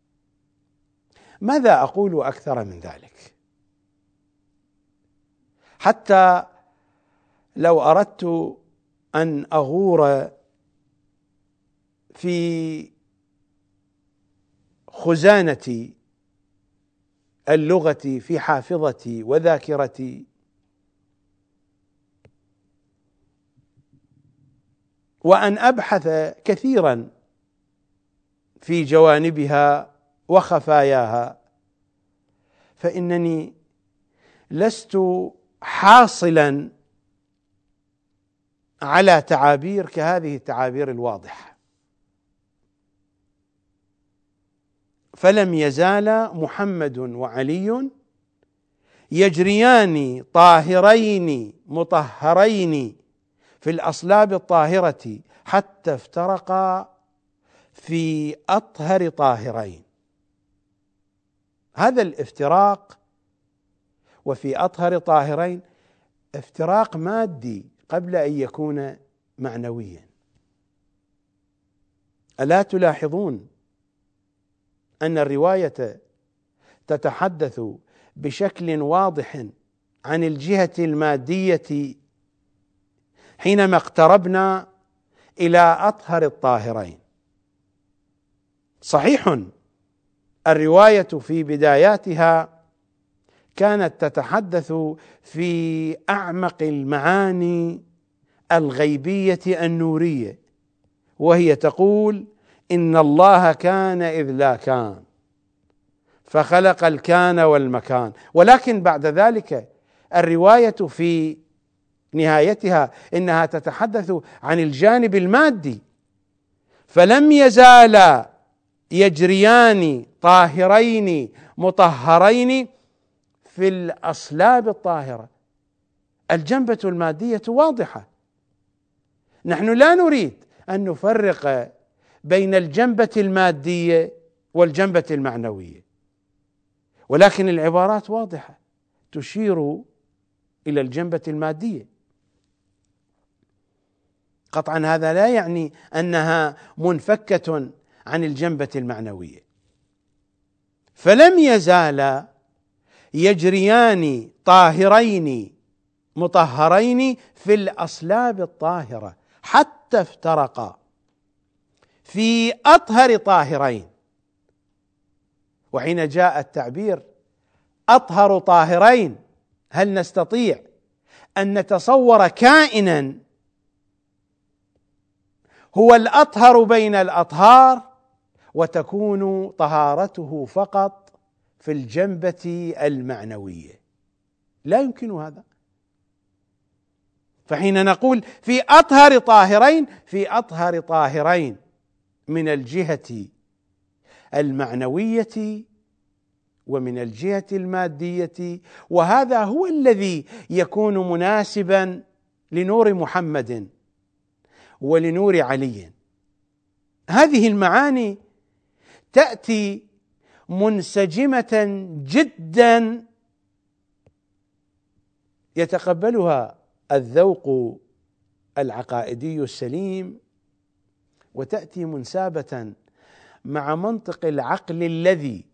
ماذا أقول أكثر من ذلك؟ حتى لو أردت أن أغور في خزانة اللغة في حافظتي وذاكرتي وأن أبحث كثيرا في جوانبها وخفاياها، فإنني لست حاصلا على تعابير كهذه التعابير الواضحة. فلم يزال محمد وعلي يجريان طاهرين مطهرين في الأصلاب الطاهرة حتى افترقا في أطهر طاهرين. هذا الافتراق وفي أطهر طاهرين افتراق مادي قبل أن يكون معنويا. ألا تلاحظون أن الرواية تتحدث بشكل واضح عن الجهة المادية حينما اقتربنا إلى أطهر الطاهرين؟ صحيح الرواية في بداياتها كانت تتحدث في أعمق المعاني الغيبية النورية، وهي تقول إن الله كان إذ لا كان فخلق الكان والمكان، ولكن بعد ذلك الرواية في نهايتها إنها تتحدث عن الجانب المادي. فلم يزالا يجريان طاهرين مطهرين في الأصلاب الطاهرة. الجنبة المادية واضحة، نحن لا نريد أن نفرق بين الجنبة المادية والجنبة المعنوية، ولكن العبارات واضحة تشير إلى الجنبة المادية. قطعا هذا لا يعني أنها منفكة عن الجنبة المعنوية. فلم يزالا يجريان طاهرين مطهرين في الأصلاب الطاهرة حتى افترقا في أطهر طاهرين. وحين جاء التعبير أطهر طاهرين، هل نستطيع أن نتصور كائنا هو الأطهر بين الأطهار وتكون طهارته فقط في الجنبة المعنوية؟ لا يمكن هذا. فحين نقول في أطهر طاهرين، في أطهر طاهرين من الجهة المعنوية ومن الجهة المادية، وهذا هو الذي يكون مناسبا لنور محمد ولنور علي. هذه المعاني تأتي منسجمة جدا يتقبلها الذوق العقائدي السليم، وتأتي منسابة مع منطق العقل الذي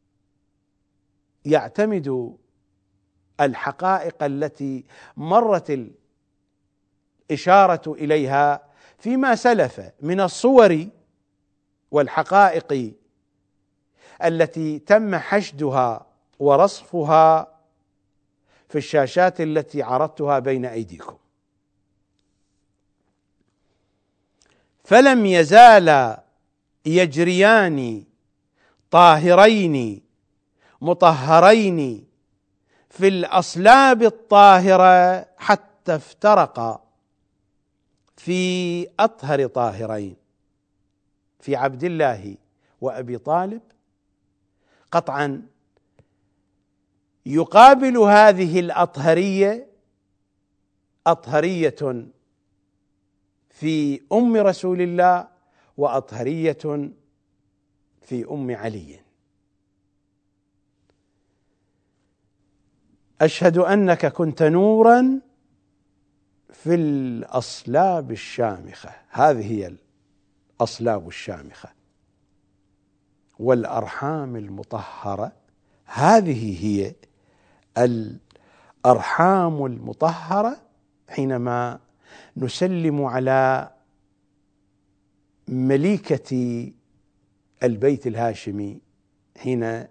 يعتمد الحقائق التي مرت الإشارة إليها فيما سلف من الصور والحقائق التي تم حشدها ورصفها في الشاشات التي عرضتها بين أيديكم. فلم يزالا يجريان طاهرين مطهرين في الأصلاب الطاهرة حتى افترقا في أطهر طاهرين، في عبد الله وأبي طالب. قطعا يقابل هذه الأطهرية أطهرية في أم رسول الله وأطهرية في أم علي. أشهد أنك كنت نورا في الأصلاب الشامخة، هذه هي الأصلاب الشامخة، والأرحام المطهرة، هذه هي الأرحام المطهرة. حينما نسلم على مليكة البيت الهاشمي، حين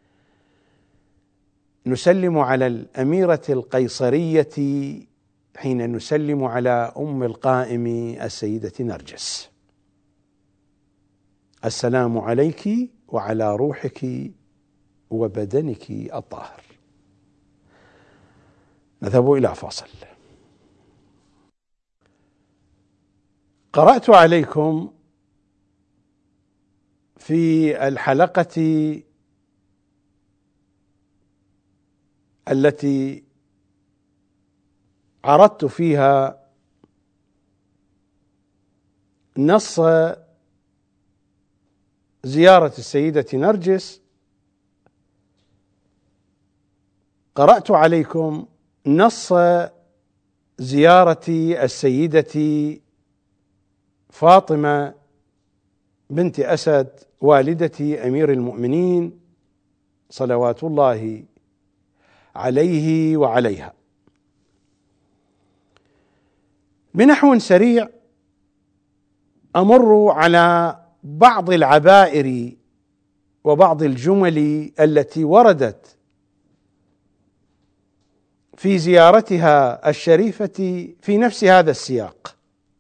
نسلم على الأميرة القيصرية، حين نسلم على أم القائم السيدة نرجس، السلام عليك وعلى روحك وبدنك الطاهر. نذهب إلى فاصل. قرأت عليكم في الحلقة التي عرضت فيها نص زيارة السيدة نرجس، قرأت عليكم نص زيارة السيدة فاطمة بنت أسد والدة أمير المؤمنين صلوات الله عليه وعليها. بنحو سريع أمر على بعض العبائر وبعض الجمل التي وردت في زيارتها الشريفة في نفس هذا السياق.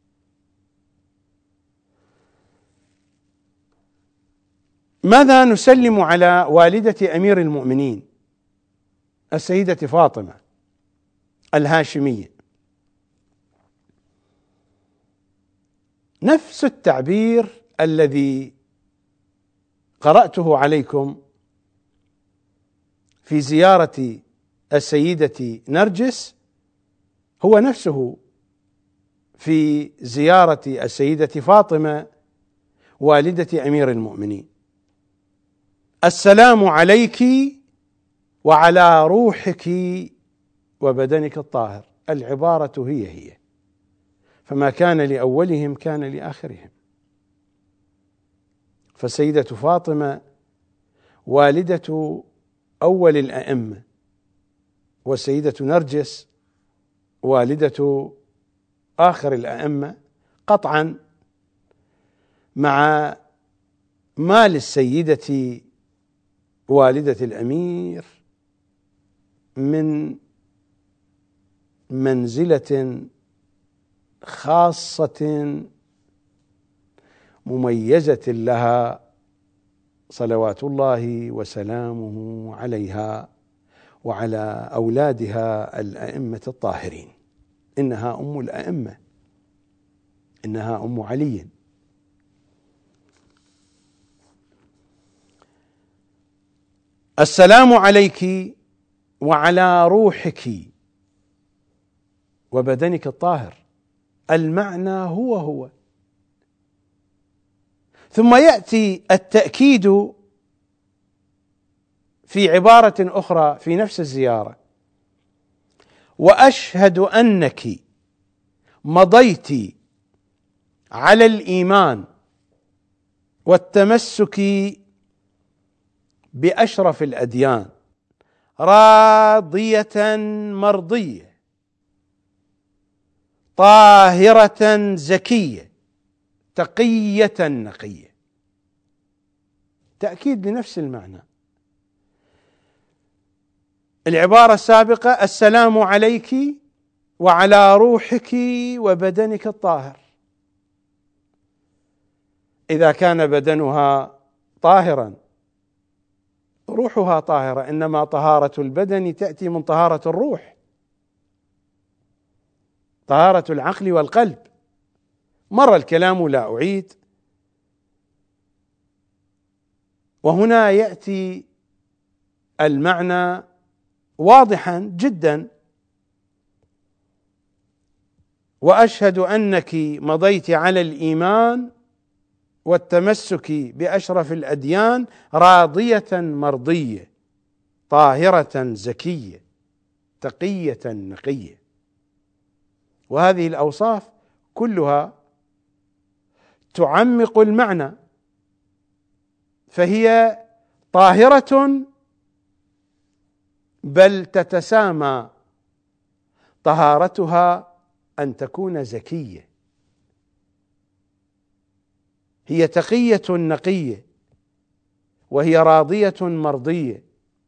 ماذا نسلم على والدة أمير المؤمنين السيدة فاطمة الهاشمية؟ نفس التعبير الذي قرأته عليكم في زيارة السيدة نرجس هو نفسه في زيارة السيدة فاطمة والدة أمير المؤمنين. السلام عليك وعلى روحك وبدنك الطاهر، العبارة هي هي، فما كان لأولهم كان لآخرهم. فالسيدة فاطمة والدة أول الأئمة، والسيدة نرجس والدة آخر الأئمة، قطعا مع ما للسيدة والدة الأمير من منزلة خاصة مميزة لها صلوات الله وسلامه عليها وعلى أولادها الأئمة الطاهرين. إنها أم الأئمة، إنها أم علي. السلام عليك وعلى روحك وبدنك الطاهر، المعنى هو هو. ثم يأتي التأكيد في عبارة أخرى في نفس الزيارة: وأشهد أنك مضيت على الإيمان والتمسك بأشرف الأديان راضية مرضية طاهرة زكية تقية نقية. تأكيد لنفس المعنى. العبارة السابقة: السلام عليك وعلى روحك وبدنك الطاهر. إذا كان بدنها طاهرا روحها طاهرة، إنما طهارة البدن تأتي من طهارة الروح، طهارة العقل والقلب. مر الكلام لا أعيد. وهنا يأتي المعنى واضحا جدا: وأشهد أنك مضيت على الإيمان والتمسك بأشرف الأديان راضية مرضية طاهرة زكية تقية نقية. وهذه الأوصاف كلها تعمق المعنى، فهي طاهرة بل تتسامى طهارتها أن تكون زكية، هي تقية نقية، وهي راضية مرضية.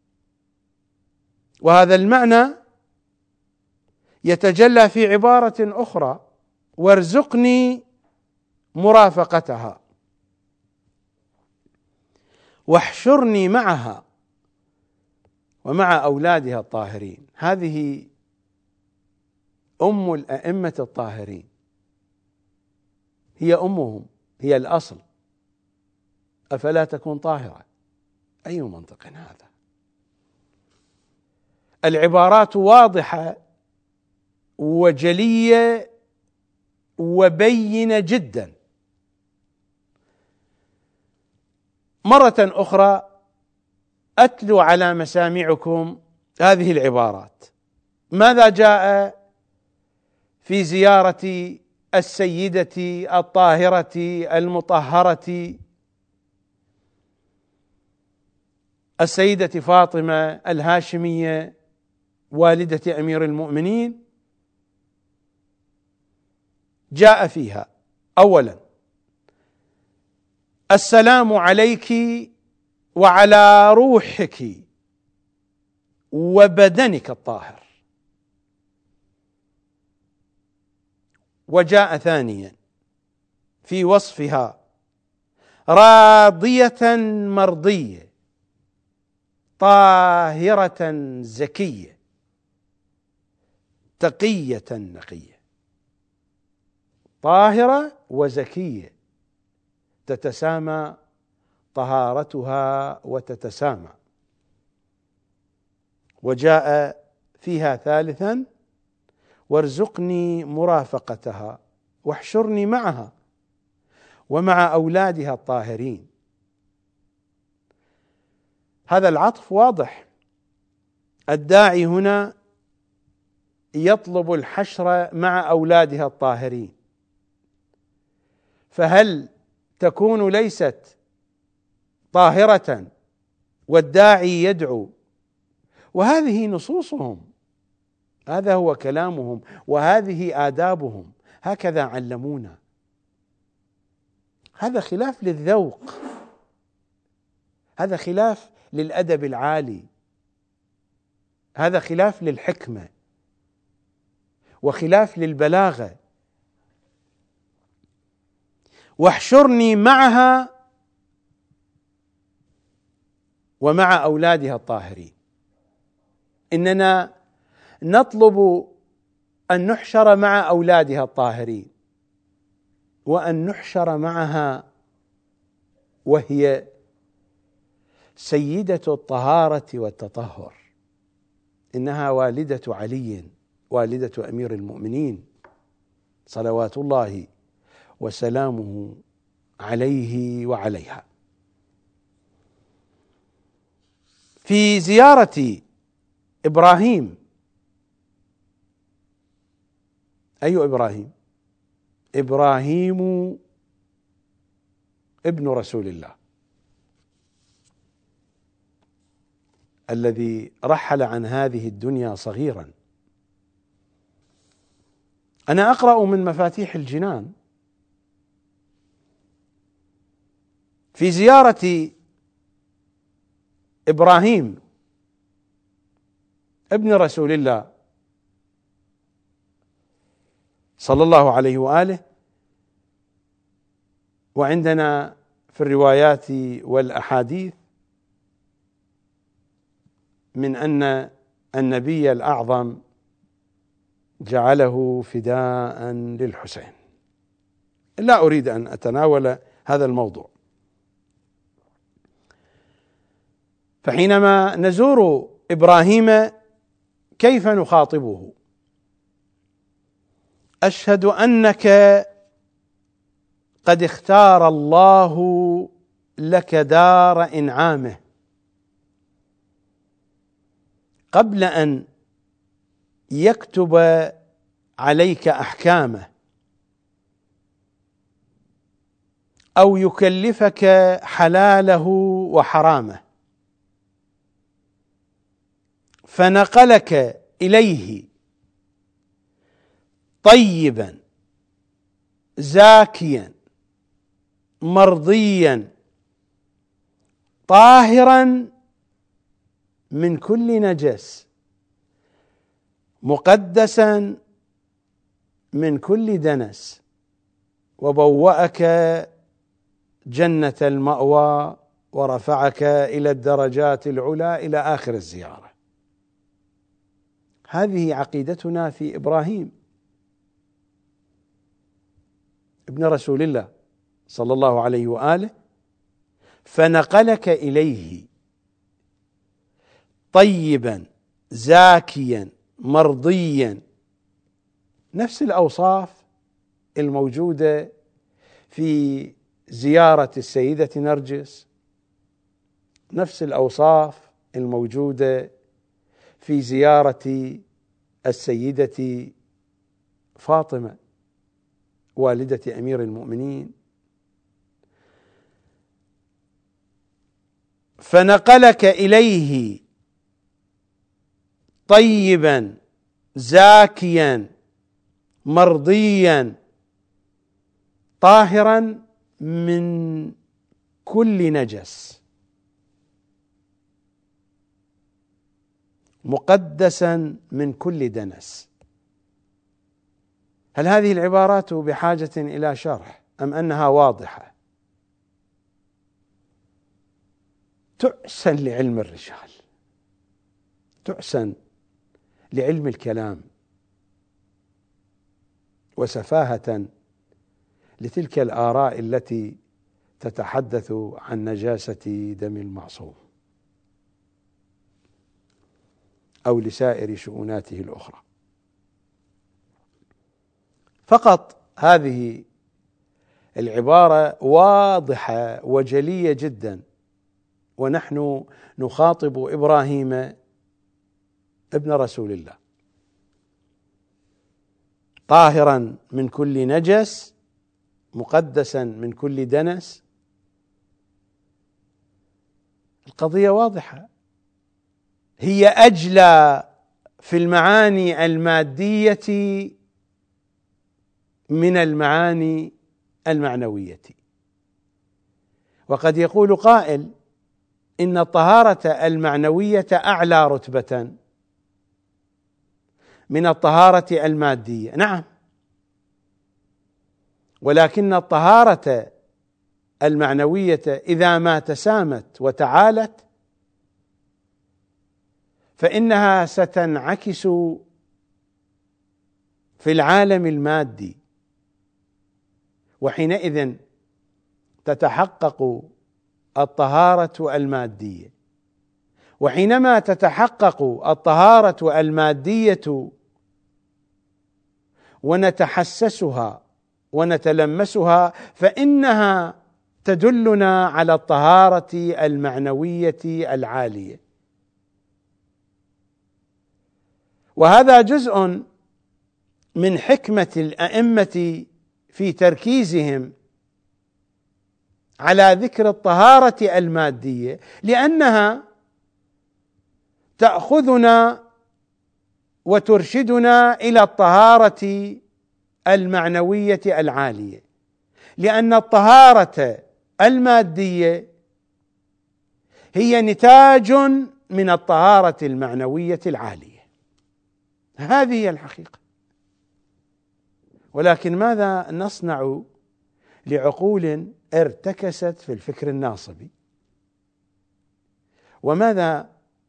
وهذا المعنى يتجلى في عبارة أخرى: وارزقني مرافقتها واحشرني معها ومع أولادها الطاهرين. هذه أم الأئمة الطاهرين، هي أمهم، هي الأصل، أفلا تكون طاهرة؟ أي منطق هذا؟ العبارات واضحة وجلية وبينة جدا. مرة أخرى أتلو على مسامعكم هذه العبارات. ماذا جاء في زيارة السيدة الطاهرة المطهرة السيدة فاطمة الهاشمية والدة أمير المؤمنين؟ جاء فيها: أولا، السلام عليك وعلى روحك وبدنك الطاهر. وجاء ثانيا في وصفها: راضية مرضية طاهرة زكية تقية نقية. طاهرة وزكية تتسامى طهارتها وتتسامى. وجاء فيها ثالثا: وارزقني مرافقتها واحشرني معها ومع أولادها الطاهرين. هذا العطف واضح. الداعي هنا يطلب الحشر مع أولادها الطاهرين، فهل تكون ليست طاهرة والداعي يدعو؟ وهذه نصوصهم، هذا هو كلامهم، وهذه آدابهم، هكذا علمونا. هذا خلاف للذوق، هذا خلاف للأدب العالي، هذا خلاف للحكمة وخلاف للبلاغة. واحشرني معها ومع أولادها الطاهرين. إننا نطلب أن نحشر مع أولادها الطاهرين، وأن نحشر معها وهي سيدة الطهارة والتطهر. إنها والدة علي والدة أمير المؤمنين صلوات الله وسلامه عليه وعليها. في زيارة إبراهيم، أي إبراهيم؟ إبراهيم ابن رسول الله الذي رحل عن هذه الدنيا صغيرا. أنا أقرأ من مفاتيح الجنان في زيارة إبراهيم ابن رسول الله صلى الله عليه وآله. وعندنا في الروايات والأحاديث من أن النبي الأعظم جعله فداء للحسين. لا أريد أن أتناول هذا الموضوع. فحينما نزور إبراهيم كيف نخاطبه؟ أشهد أنك قد اختار الله لك دار إنعامه قبل أن يكتب عليك أحكامه أو يكلفك حلاله وحرامه، فنقلك إليه طيبا زاكيا مرضيا طاهرا من كل نجس مقدسا من كل دنس، وبوأك جنة المأوى ورفعك إلى الدرجات العلى إلى آخر الزيارة. هذه عقيدتنا في إبراهيم ابن رسول الله صلى الله عليه وآله، فنقلك إليه طيبا زاكيا مرضيا، نفس الأوصاف الموجودة في زيارة السيدة نرجس، نفس الأوصاف الموجودة في زيارة السيدة فاطمة والدة أمير المؤمنين. فنقلك إليه طيبا زاكيا مرضيا طاهرا من كل نجس مقدسا من كل دنس. هل هذه العبارات بحاجة إلى شرح أم أنها واضحة؟ تحسن لعلم الرجال، تحسن لعلم الكلام، وسفاهة لتلك الآراء التي تتحدث عن نجاسة دم المعصوم أو لسائر شؤوناته الأخرى. فقط هذه العبارة واضحة وجلية جدا، ونحن نخاطب إبراهيم ابن رسول الله طاهرا من كل نجس مقدسا من كل دنس. القضية واضحة، هي أجلى في المعاني المادية من المعاني المعنوية. وقد يقول قائل إن الطهارة المعنوية أعلى رتبة من الطهارة المادية. نعم، ولكن الطهارة المعنوية إذا ما تسامت وتعالت فإنها ستنعكس في العالم المادي، وحينئذ تتحقق الطهارة المادية. وحينما تتحقق الطهارة المادية ونتحسسها ونتلمسها فإنها تدلنا على الطهارة المعنوية العالية. وهذا جزء من حكمة الأئمة في تركيزهم على ذكر الطهارة المادية، لأنها تأخذنا وترشدنا إلى الطهارة المعنوية العالية، لأن الطهارة المادية هي نتاج من الطهارة المعنوية العالية. هذه هي الحقيقة. ولكن ماذا نصنع لعقول ارتكست في الفكر الناصبي؟ وماذا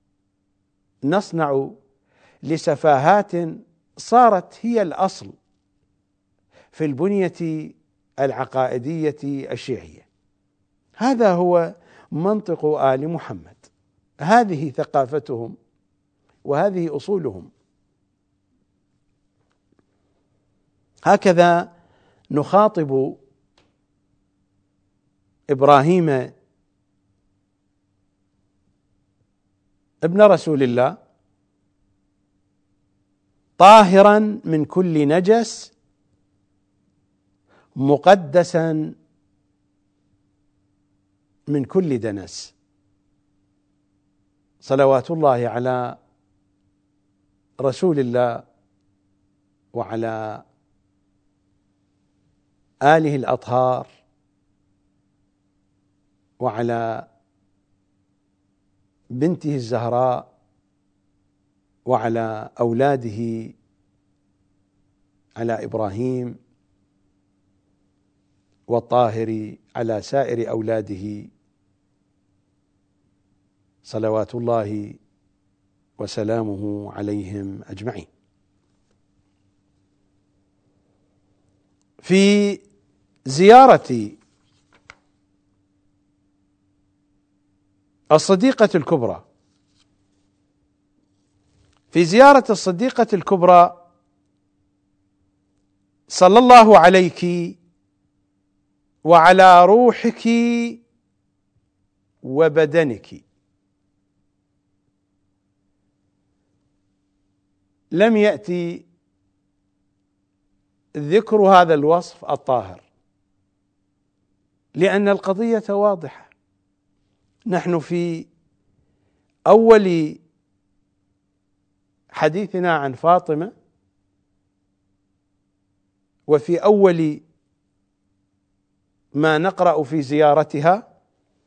نصنع لسفاهات صارت هي الأصل في البنية العقائدية الشيعية؟ هذا هو منطق آل محمد، هذه ثقافتهم وهذه أصولهم. هكذا نخاطب إبراهيم ابن رسول الله طاهرا من كل نجس مقدسا من كل دنس، صلوات الله على رسول الله وعلى آله الأطهار وعلى بنته الزهراء وعلى أولاده، على إبراهيم والطاهر على سائر أولاده صلوات الله وسلامه عليهم أجمعين. في زيارة الصديقة الكبرى في زيارة الصديقة الكبرى صلى الله عليك وعلى روحك وبدنك، لم يأتي ذكر هذا الوصف الطاهر، لأن القضية واضحة. نحن في أول حديثنا عن فاطمة وفي أول ما نقرأ في زيارتها،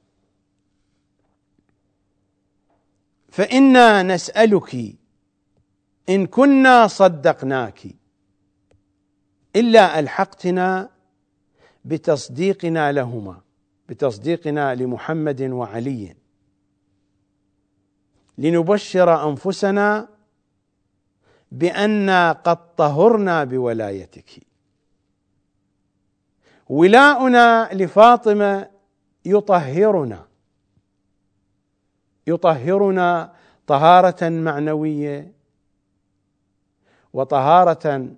فإنا نسألك إن كنا صدقناك إلا ألحقتنا بتصديقنا لهما، بتصديقنا لمحمد وعلي، لنبشر أنفسنا بأننا قد طهرنا بولايتك. ولاؤنا لفاطمة يطهرنا يطهرنا طهارة معنوية وطهارة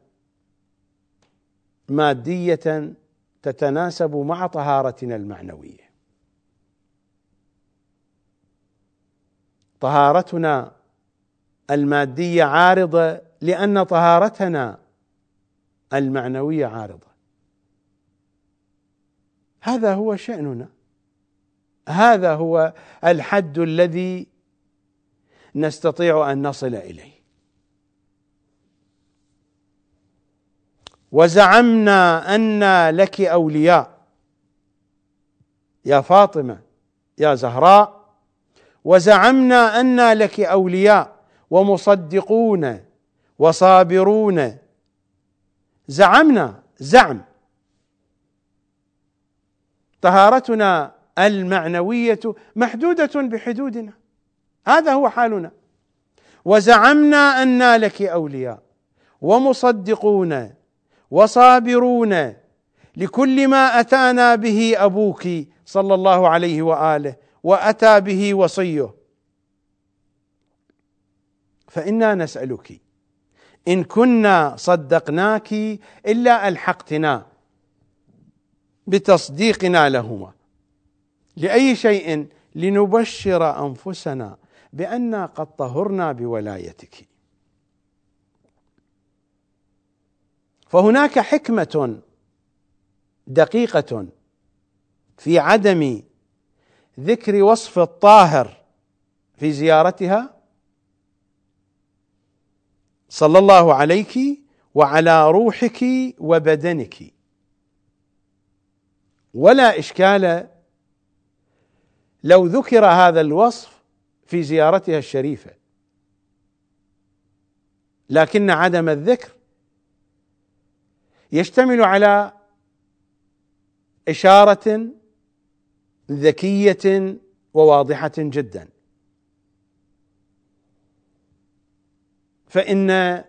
مادية تتناسب مع طهارتنا المعنوية. طهارتنا المادية عارضة لأن طهارتنا المعنوية عارضة. هذا هو شأننا، هذا هو الحد الذي نستطيع أن نصل إليه. وزعمنا أن لك أولياء يا فاطمة يا زهراء، وزعمنا أن لك أولياء ومصدقون وصابرون. زعمنا زعم، طهارتنا المعنوية محدودة بحدودنا، هذا هو حالنا. وزعمنا أن لك أولياء ومصدقون وصابرون لكل ما أتانا به أبوك صلى الله عليه وآله وأتى به وصيه، فإنا نسألك إن كنا صدقناك إلا ألحقتنا بتصديقنا لهما. لأي شيء؟ لنبشر أنفسنا بأننا قد طهرنا بولايتك. فهناك حكمة دقيقة في عدم ذكر وصف الطاهر في زيارتها صلى الله عليك وعلى روحك وبدنك. ولا إشكال لو ذكر هذا الوصف في زيارتها الشريفة، لكن عدم الذكر يشتمل على إشارة ذكية وواضحة جدا، فإن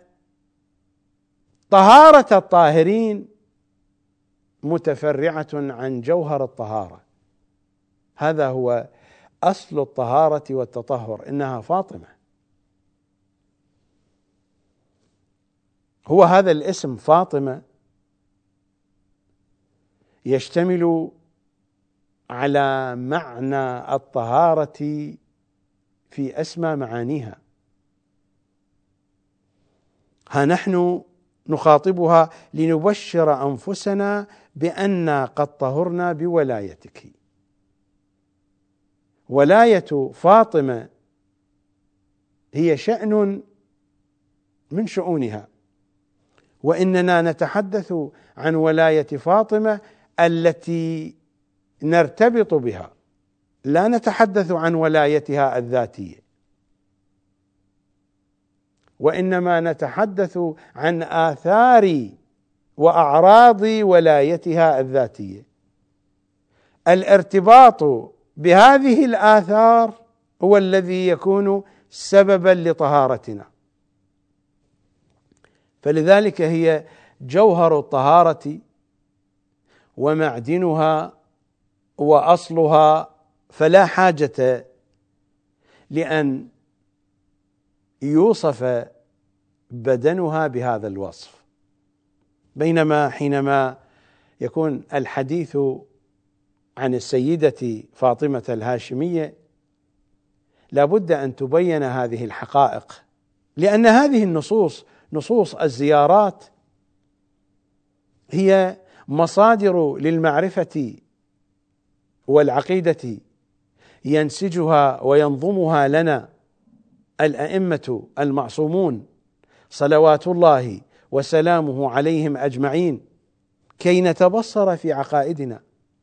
طهارة الطاهرين متفرعة عن جوهر الطهارة. هذا هو أصل الطهارة والتطهر، إنها فاطمة. هو هذا الاسم فاطمة يشتمل على معنى الطهارة في أسمى معانيها. ها نحن نخاطبها لنبشر أنفسنا بأننا قد طهرنا بولايتك. ولاية فاطمة هي شأن من شؤونها، وإننا نتحدث عن ولاية فاطمة التي نرتبط بها، لا نتحدث عن ولايتها الذاتية، وإنما نتحدث عن آثار وأعراض ولايتها الذاتية. الارتباط بهذه الآثار هو الذي يكون سببا لطهارتنا، فلذلك هي جوهر الطهارة ومعدنها وأصلها، فلا حاجة لأن يوصف بدنها بهذا الوصف. بينما حينما يكون الحديث عن السيدة فاطمة الهاشمية لا بد أن تبين هذه الحقائق، لأن هذه النصوص نصوص الزيارات هي مصادر للمعرفة والعقيدة ينسجها وينظمها لنا الأئمة المعصومون صلوات الله وسلامه عليهم أجمعين، كي نتبصر في عقائدنا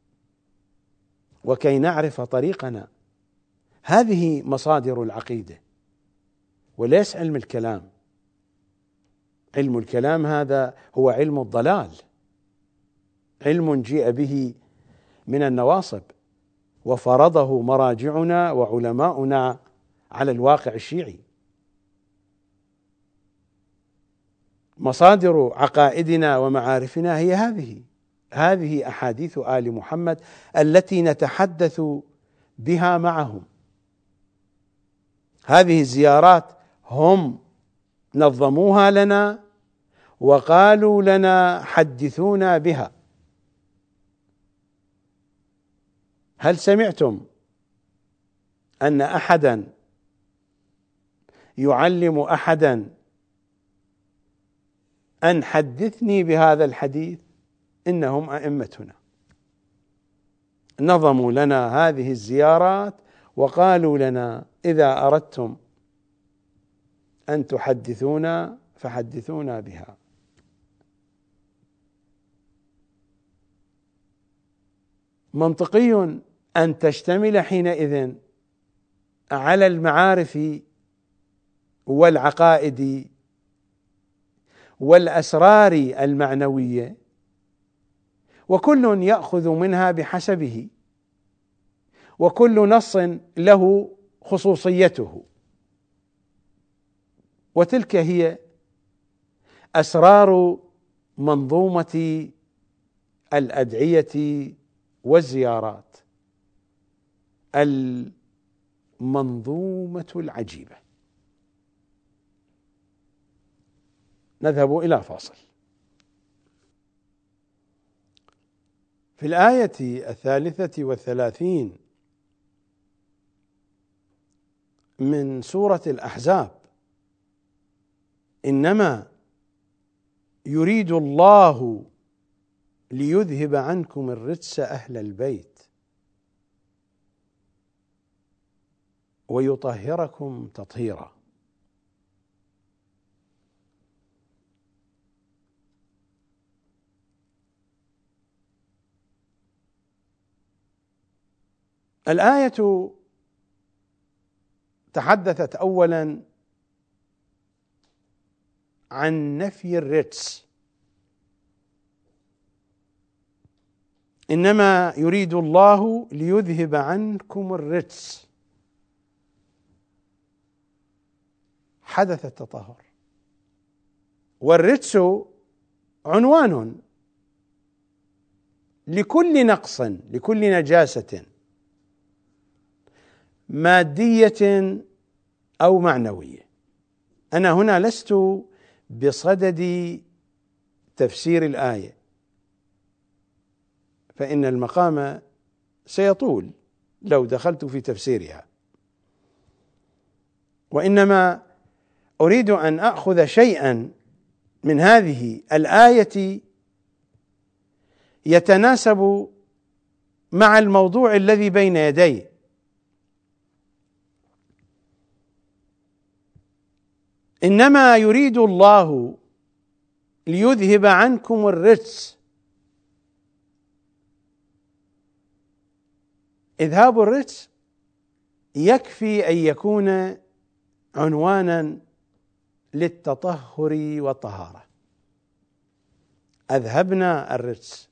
وكي نعرف طريقنا. هذه مصادر العقيدة وليس علم الكلام. علم الكلام هذا هو علم الضلال، علم جيء به من النواصب وفرضه مراجعنا وعلماؤنا على الواقع الشيعي. مصادر عقائدنا ومعارفنا هي هذه هذه أحاديث آل محمد التي نتحدث بها معهم. هذه الزيارات هم نظموها لنا وقالوا لنا حدثونا بها. هل سمعتم أن أحدا يعلم أحدا أن حدثني بهذا الحديث؟ إنهم أئمتنا نظموا لنا هذه الزيارات وقالوا لنا إذا أردتم أن تحدثونا فحدثونا بها. منطقي أن تشتمل حينئذ على المعارف والعقائد والأسرار المعنوية، وكل يأخذ منها بحسبه، وكل نص له خصوصيته، وتلك هي أسرار منظومة الأدعية والزيارات، المنظومة العجيبة. نذهب إلى فاصل. في الآية الثالثة والثلاثين من سورة الأحزاب: إنما يريد الله ليذهب عنكم الرجس أهل البيت ويطهركم تطهيرا. الآية تحدثت أولا عن نفي الرجس. إنما يريد الله ليذهب عنكم الرجس، حدث التطهر، والرجس عنوان لكل نقص، لكل نجاسة مادية أو معنوية. أنا هنا لست بصدد تفسير الآية، فإن المقام سيطول لو دخلت في تفسيرها، وإنما أريد أن أخذ شيئا من هذه الآية يتناسب مع الموضوع الذي بين يدي. إنما يريد الله ليذهب عنكم الرجس. إذهاب الرجس يكفي أن يكون عنوانا للتطهر والطهارة. أذهبنا الرجس،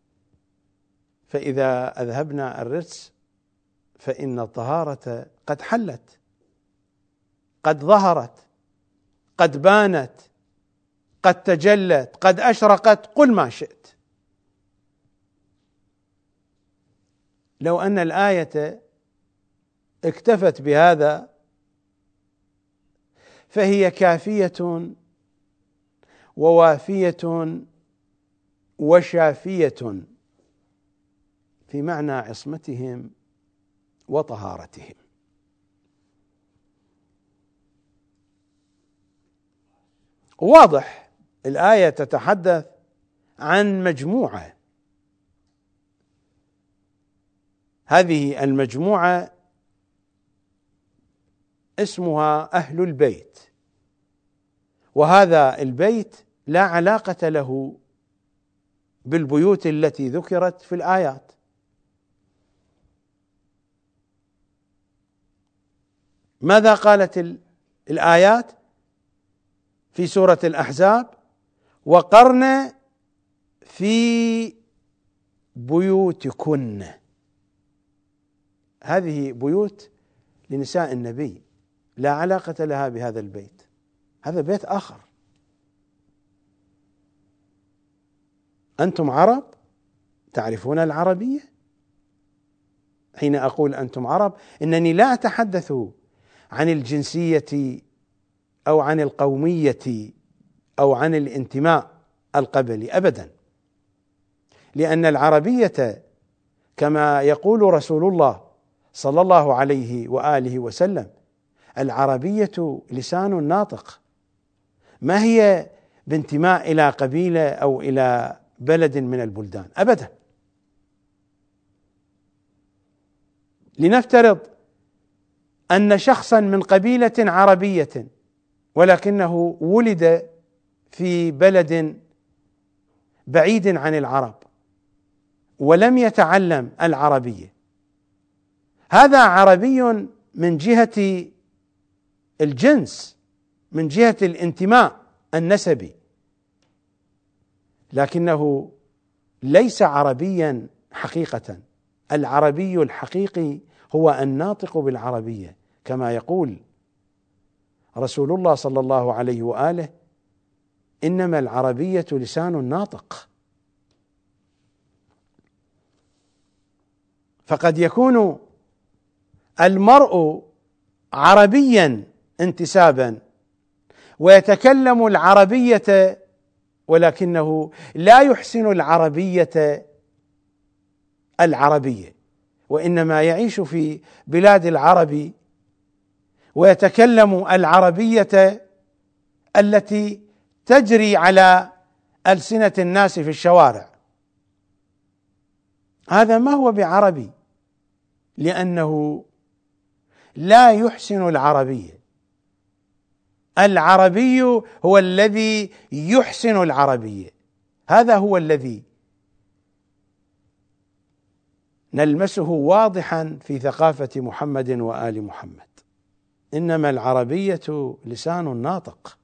فإذا أذهبنا الرجس فإن الطهارة قد حلت، قد ظهرت، قد بانت، قد تجلت، قد أشرقت، قل ما شئت. لو أن الآية اكتفت بهذا فهي كافية ووافية وشافية في معنى عصمتهم وطهارتهم. واضح الآية تتحدث عن مجموعة، هذه المجموعة اسمها أهل البيت، وهذا البيت لا علاقة له بالبيوت التي ذكرت في الآيات. ماذا قالت الآيات في سورة الأحزاب؟ وقرن في بيوتكن. هذه بيوت لنساء النبي لا علاقة لها بهذا البيت، هذا بيت آخر. أنتم عرب تعرفون العربية. حين أقول أنتم عرب إنني لا أتحدث عن الجنسية أو عن القومية أو عن الانتماء القبلي أبدا، لأن العربية كما يقول رسول الله صلى الله عليه وآله وسلم العربية لسان ناطق، ما هي بانتماء إلى قبيلة أو إلى بلد من البلدان أبدا. لنفترض أن شخصا من قبيلة عربية ولكنه ولد في بلد بعيد عن العرب ولم يتعلم العربية، هذا عربي من جهة الجنس، من جهة الانتماء النسبي، لكنه ليس عربيا حقيقة. العربي الحقيقي هو الناطق بالعربية، كما يقول رسول الله صلى الله عليه وآله إنما العربية لسان ناطق. فقد يكون المرء عربيا انتسابا ويتكلم العربية ولكنه لا يحسن العربية العربية، وإنما يعيش في بلاد العرب ويتكلم العربية التي تجري على ألسنة الناس في الشوارع. هذا ما هو بعربي، لأنه لا يحسن العربية. العربي هو الذي يحسن العربية، هذا هو الذي نلمسه واضحا في ثقافة محمد وآل محمد. إنما العربية لسان ناطق.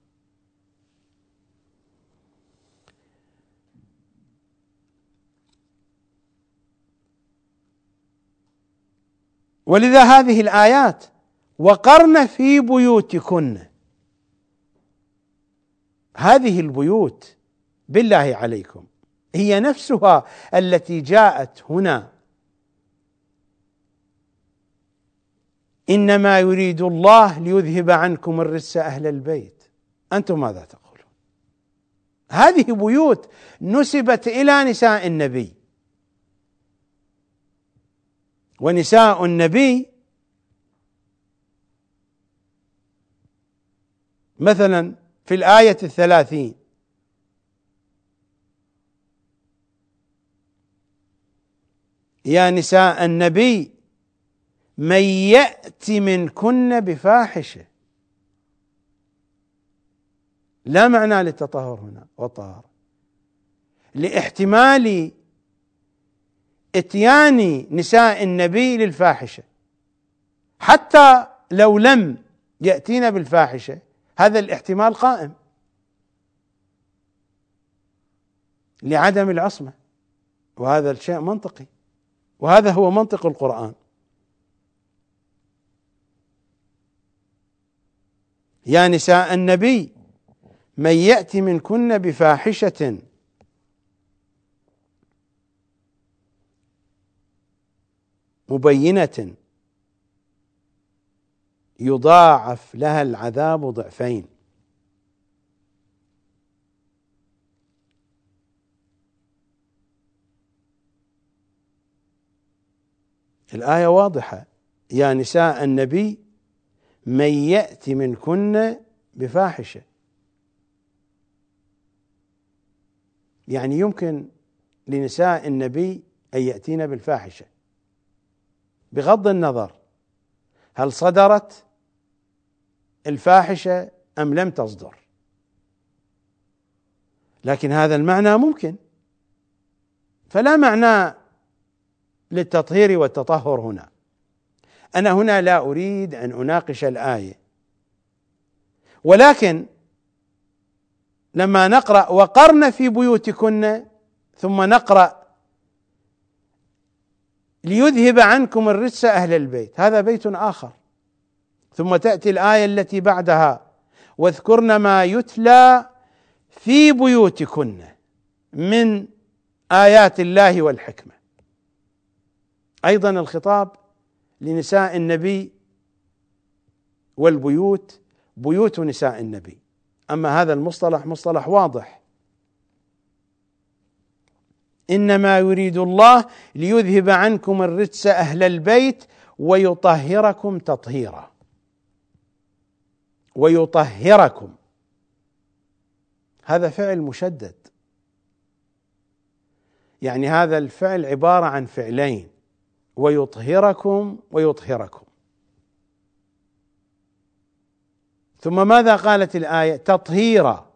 ولذا هذه الآيات وقرن في بيوتكن، هذه البيوت بالله عليكم هي نفسها التي جاءت هنا إنما يريد الله ليذهب عنكم الرجس أهل البيت. أنتم ماذا تقولون؟ هذه بيوت نسبت إلى نساء النبي، ونساء النبي مثلا في الآية الثلاثين: يا نساء النبي من يأت منكن بفاحشة. لا معنى للتطهر هنا والطهارة، لاحتمال اتيان نساء النبي للفاحشة، حتى لو لم يأتين بالفاحشة هذا الاحتمال قائم لعدم العصمة، وهذا الشيء منطقي، وهذا هو منطق القرآن. يا نساء النبي من يأت منكن بفاحشة مبينة يضاعف لها العذاب ضعفين. الآية واضحة: يا نساء النبي من يأت منكن بفاحشة، يعني يمكن لنساء النبي أن يأتين بالفاحشة بغض النظر هل صدرت الفاحشة أم لم تصدر، لكن هذا المعنى ممكن، فلا معنى للتطهير والتطهر هنا. أنا هنا لا أريد أن أناقش الآية، ولكن لما نقرأ وقرن في بيوتكن ثم نقرأ ليذهب عنكم الرجس أهل البيت، هذا بيت آخر، ثم تأتي الآية التي بعدها واذكرن ما يتلى في بيوتكن من آيات الله والحكمة. أيضا الخطاب لنساء النبي والبيوت بيوت نساء النبي، أما هذا المصطلح مصطلح واضح: إنما يريد الله ليذهب عنكم الرجس أهل البيت ويطهركم تطهيرا. ويطهركم هذا فعل مشدد، يعني هذا الفعل عبارة عن فعلين: ويطهركم ويطهركم. ثم ماذا قالت الآية؟ تطهيرا،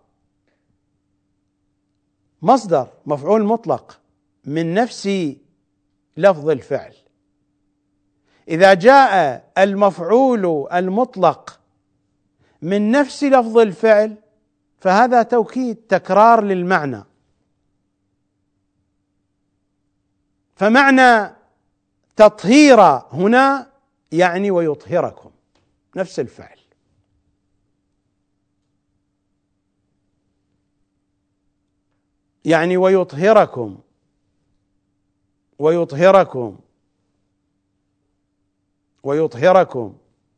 مصدر مفعول مطلق من نفس لفظ الفعل. إذا جاء المفعول المطلق من نفس لفظ الفعل فهذا توكيد، تكرار للمعنى. فمعنى تطهير هنا يعني ويطهركم، نفس الفعل. يعني ويطهركم ويطهركم ويطهركم.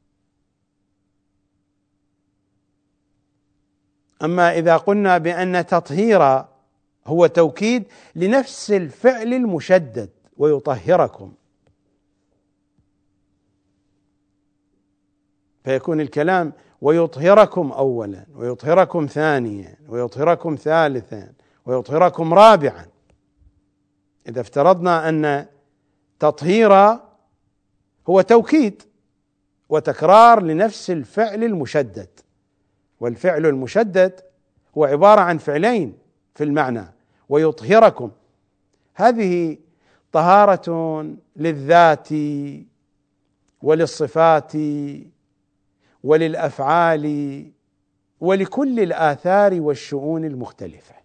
أما إذا قلنا بأن تطهير هو توكيد لنفس الفعل المشدد ويطهركم، فيكون الكلام ويطهركم أولا ويطهركم ثانيا ويطهركم ثالثا ويطهركم رابعا. إذا افترضنا أن تطهير هو توكيد وتكرار لنفس الفعل المشدد، والفعل المشدد هو عبارة عن فعلين في المعنى، ويطهركم هذه طهارة للذات وللصفات وللأفعال ولكل الآثار والشؤون المختلفة.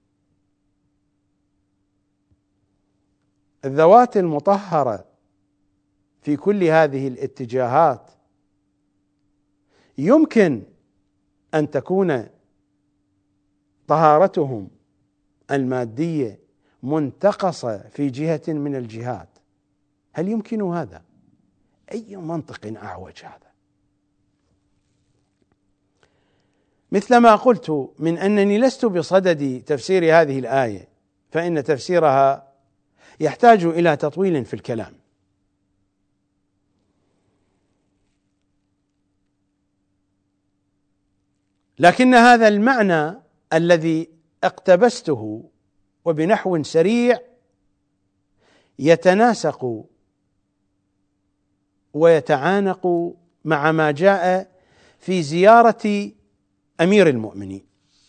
الذوات المطهرة في كل هذه الاتجاهات يمكن أن تكون طهارتهم المادية منتقصة في جهة من الجهات. هل يمكن هذا؟ أي منطق أعوج هذا؟ مثلما قلت من أنني لست بصدد تفسير هذه الآية، فإن تفسيرها يحتاج إلى تطويل في الكلام، لكن هذا المعنى الذي اقتبسته وبنحو سريع يتناسق ويتعانق مع ما جاء في زيارة أمير المؤمنين.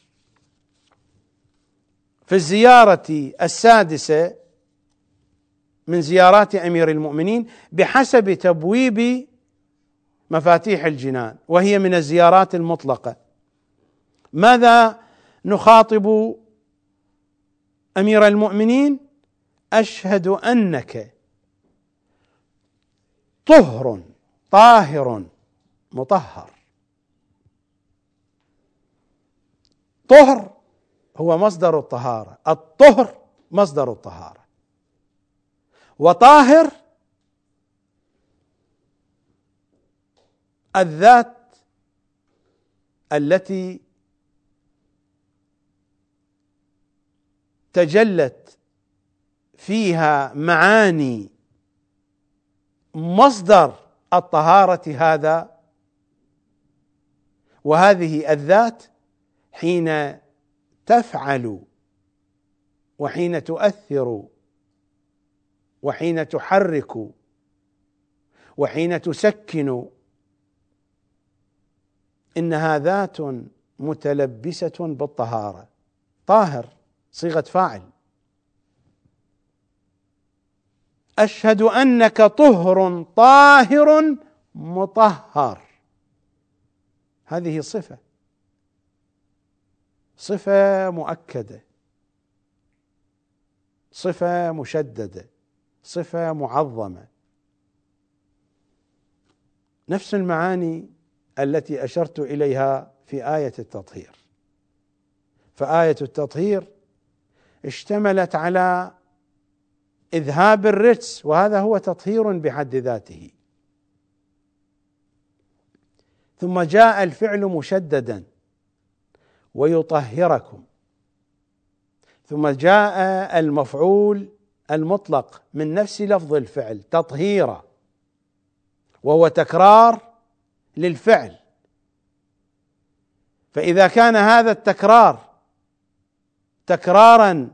في الزيارة السادسة من زيارات أمير المؤمنين بحسب تبويب مفاتيح الجنان، وهي من الزيارات المطلقة، ماذا نخاطب أمير المؤمنين؟ أشهد أنك طهر طاهر مطهر. طهر هو مصدر الطهارة، الطهر مصدر الطهارة، وطاهر الذات التي تجلت فيها معاني مصدر الطهارة هذا، وهذه الذات حين تفعل وحين تؤثر وحين تحرك وحين تسكن إنها ذات متلبسة بالطهارة. طاهر صيغة فاعل. أشهد أنك طهر طاهر مطهر، هذه صفة، صفة مؤكدة، صفة مشددة، صفة معظمة، نفس المعاني التي أشرت إليها في آية التطهير. فآية التطهير اشتملت على إذهاب الرجس، وهذا هو تطهير بحد ذاته، ثم جاء الفعل مشددا ويطهركم، ثم جاء المفعول المطلق من نفس لفظ الفعل تطهيرا، وهو تكرار للفعل. فإذا كان هذا التكرار تكرارا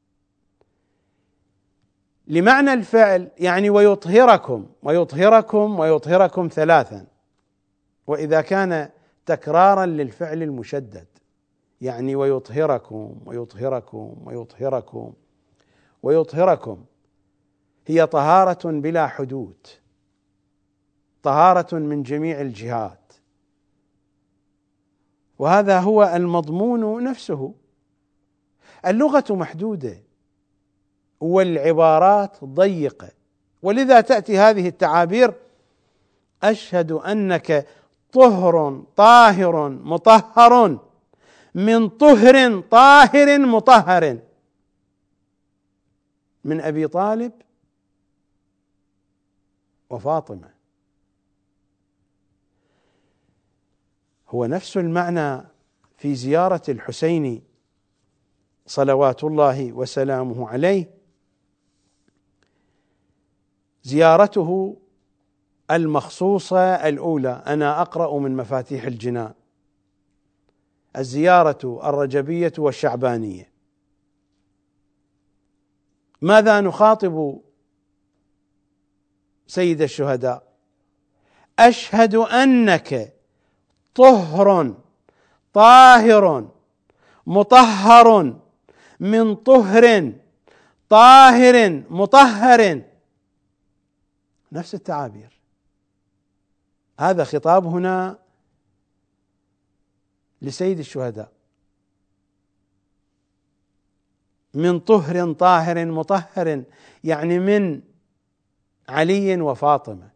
لمعنى الفعل، يعني ويطهركم ويطهركم ويطهركم ثلاثا، وإذا كان تكرارا للفعل المشدد يعني ويطهركم ويطهركم ويطهركم ويطهركم، هي طهارة بلا حدود، طهارة من جميع الجهات، وهذا هو المضمون نفسه. اللغة محدودة والعبارات ضيقة، ولذا تأتي هذه التعابير: أشهد أنك طهر طاهر مطهر من طهر طاهر مطهر، من أبي طالب وفاطمة. هو نفس المعنى في زيارة الحسين صلوات الله وسلامه عليه، زيارته المخصوصة الأولى. أنا أقرأ من مفاتيح الجنان: الزيارة الرجبية والشعبانية. ماذا نخاطب سيد الشهداء؟ أشهد أنك طهر طاهر مطهر من طهر طاهر مطهر، نفس التعابير. هذا خطاب هنا لسيد الشهداء: من طهر طاهر مطهر، يعني من علي وفاطمة.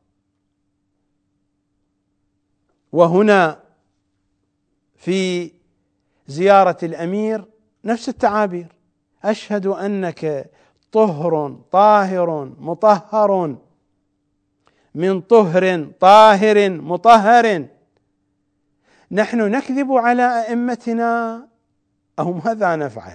وهنا في زيارة الأمير نفس التعابير: أشهد أنك طهر طاهر مطهر من طهر طاهر مطهر. نحن نكذب على أئمتنا أو ماذا نفعل؟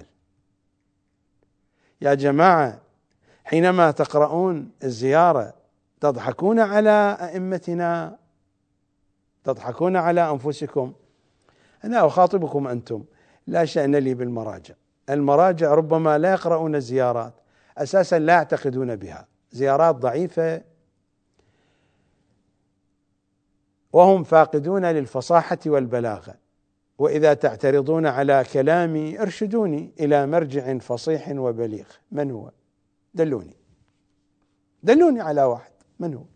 يا جماعة، حينما تقرؤون الزيارة تضحكون على أئمتنا، تضحكون على أنفسكم. أنا أخاطبكم أنتم، لا شأن لي بالمراجع. المراجع ربما لا يقرؤون الزيارات، أساسا لا يعتقدون بها، زيارات ضعيفة وهم فاقدون للفصاحة والبلاغة. وإذا تعترضون على كلامي ارشدوني إلى مرجع فصيح وبليغ. من هو؟ دلوني دلوني على واحد، من هو؟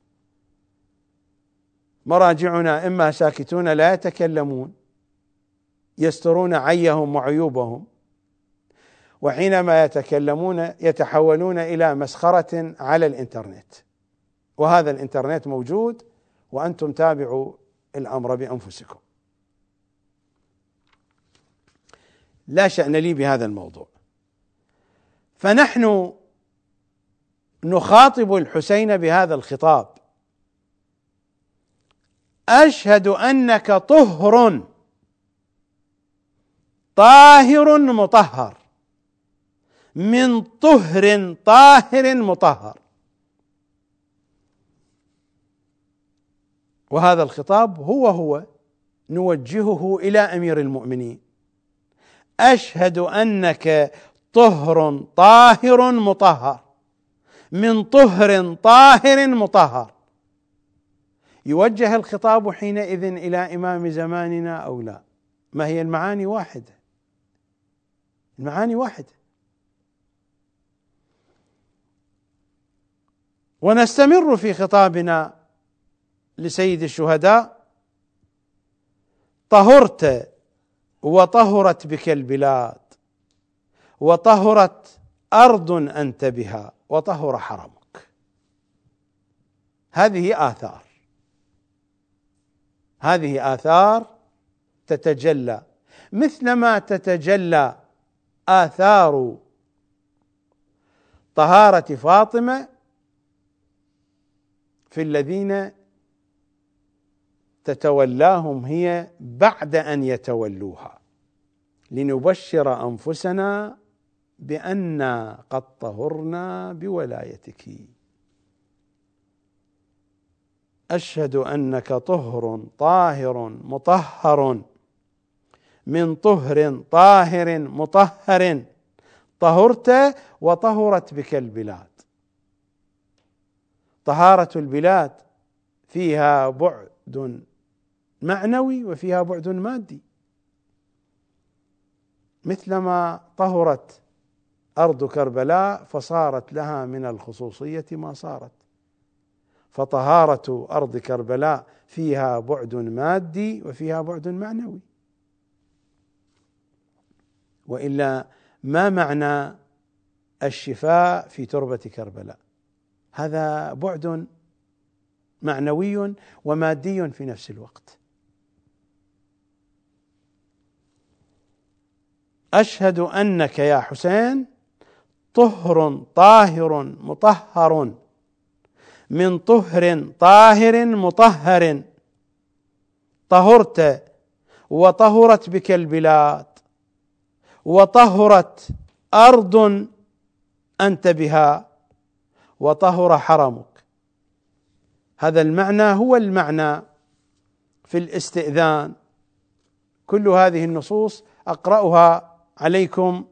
مراجعنا إما ساكتون لا يتكلمون يسترون عيهم وعيوبهم، وحينما يتكلمون يتحولون إلى مسخرة على الإنترنت، وهذا الإنترنت موجود وأنتم تابعوا الأمر بأنفسكم. لا شأن لي بهذا الموضوع. فنحن نخاطب الحسين بهذا الخطاب: أشهد أنك طهر طاهر مطهر من طهر طاهر مطهر. وهذا الخطاب هو هو نوجهه إلى أمير المؤمنين: أشهد أنك طهر طاهر مطهر من طهر طاهر مطهر. يوجه الخطاب حينئذ إلى إمام زماننا أو لا؟ ما هي المعاني واحدة، المعاني واحدة. ونستمر في خطابنا لسيد الشهداء: طهرت وطهرت بك البلاد، وطهرت أرض أنت بها، وطهر حرمك. هذه آثار، هذه آثار تتجلى مثلما تتجلى آثار طهارة فاطمة في الذين تتولاهم هي بعد أن يتولوها، لنبشر أنفسنا بأننا قد طهرنا بولايتك. أشهد أنك طهر طاهر مطهر من طهر طاهر مطهر، طهرت وطهرت بك البلاد. طهارة البلاد فيها بعد معنوي وفيها بعد مادي، مثلما طهرت أرض كربلاء فصارت لها من الخصوصية ما صارت، فطهارة أرض كربلاء فيها بعد مادي وفيها بعد معنوي. وإلا ما معنى الشفاء في تربة كربلاء؟ هذا بعد معنوي ومادي في نفس الوقت. أشهد أنك يا حسين طهر طاهر مطهر من طهر طاهر مطهر، طهرت وطهرت بك البلاد، وطهرت أرض أنت بها، وطهر حرمك. هذا المعنى هو المعنى في الاستئذان. كل هذه النصوص أقرأها عليكم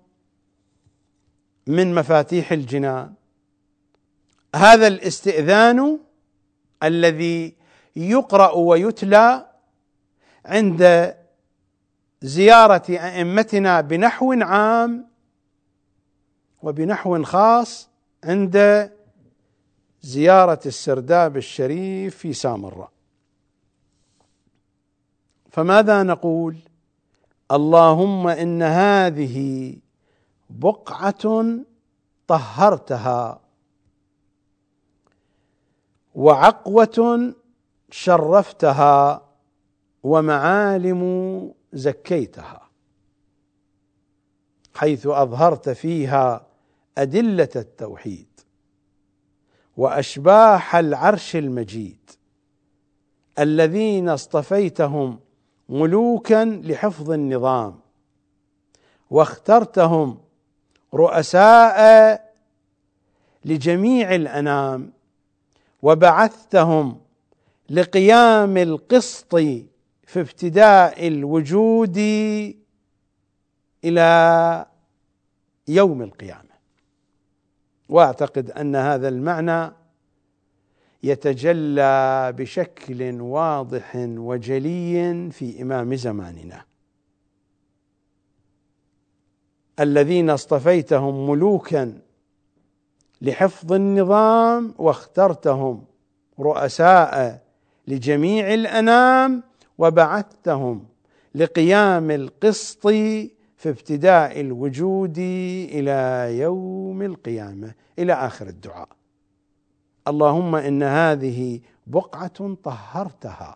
من مفاتيح الجنان. هذا الاستئذان الذي يقرأ ويتلى عند زيارة أئمتنا بنحو عام وبنحو خاص عند زيارة السرداب الشريف في سامراء. فماذا نقول؟ اللهم إن هذه بقعة طهرتها، وعقوة شرفتها، ومعالم زكيتها، حيث أظهرت فيها أدلة التوحيد وأشباح العرش المجيد الذين اصطفيتهم ملوكا لحفظ النظام، واخترتهم رؤساء لجميع الأنام، وبعثتهم لقيام القسط في ابتداء الوجود إلى يوم القيامة. وأعتقد أن هذا المعنى يتجلى بشكل واضح وجلي في إمام زماننا، الذين اصطفيتهم ملوكا لحفظ النظام واخترتهم رؤساء لجميع الأنام وبعثتهم لقيام القسط في ابتداء الوجود إلى يوم القيامة، إلى آخر الدعاء. اللهم إن هذه بقعة طهرتها.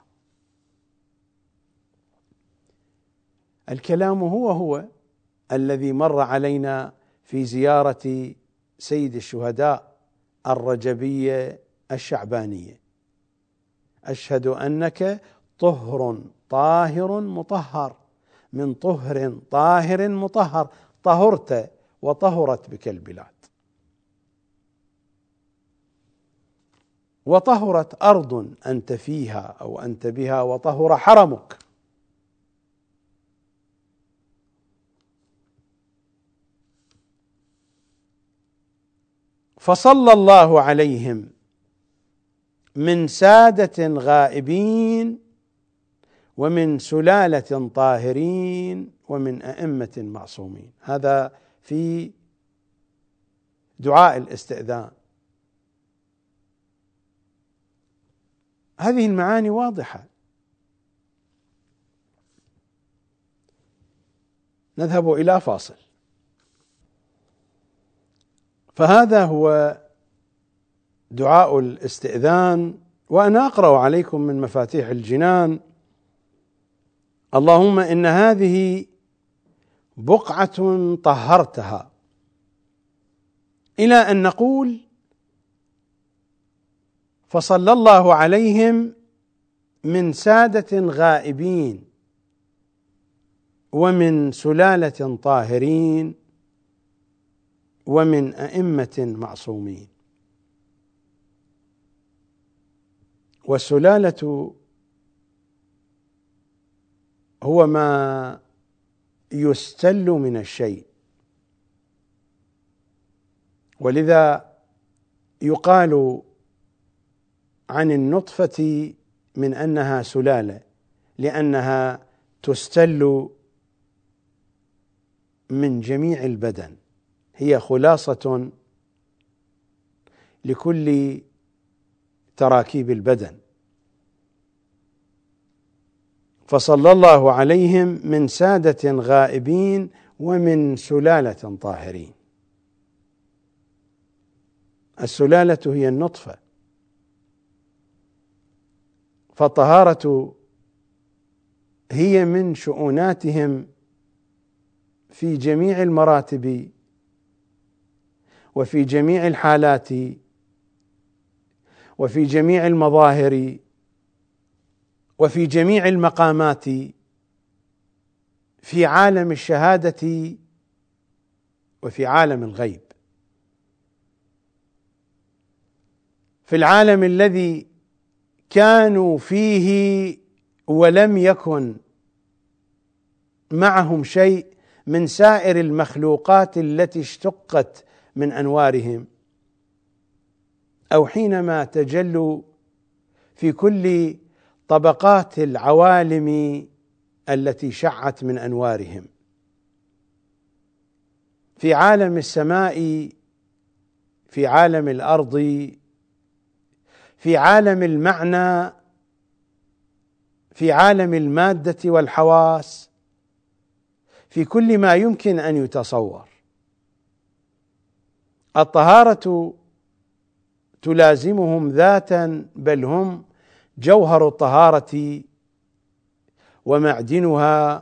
الكلام هو هو الذي مر علينا في زيارة سيد الشهداء الرجبية الشعبانية: أشهد أنك طهر طاهر مطهر، من طهر طاهر مطهر، طهرت وطهرت بك البلاد، وطهرت أرض أنت فيها أو أنت بها، وطهر حرمك. فصلى الله عليهم من سادة غائبين ومن سلالة طاهرين ومن أئمة معصومين. هذا في دعاء الاستئذان. هذه المعاني واضحة. نذهب إلى فاصل. فهذا هو دعاء الاستئذان، وأنا أقرأ عليكم من مفاتيح الجنان: اللهم إن هذه بقعة طهرتها، إلى أن نقول فصلى الله عليهم من سادة غائبين ومن سلالة طاهرين ومن أئمة معصومين. والسلالة هو ما يستل من الشيء، ولذا يقال عن النطفة من أنها سلالة، لأنها تستل من جميع البدن، هي خلاصة لكل تراكيب البدن. فصلى الله عليهم من سادة غائبين ومن سلالة طاهرين. السلالة هي النطفة، فالطهارة هي من شؤوناتهم في جميع المراتب وفي جميع الحالات وفي جميع المظاهر وفي جميع المقامات، في عالم الشهادة وفي عالم الغيب. في العالم الذي كانوا فيه ولم يكن معهم شيء من سائر المخلوقات التي اشتقت من أنوارهم، أو حينما تجلوا في كل طبقات العوالم التي شعت من أنوارهم، في عالم السماء، في عالم الأرض، في عالم المعنى، في عالم المادة والحواس، في كل ما يمكن أن يتصور. الطهارة تلازمهم ذاتا، بل هم جوهر الطهارة ومعدنها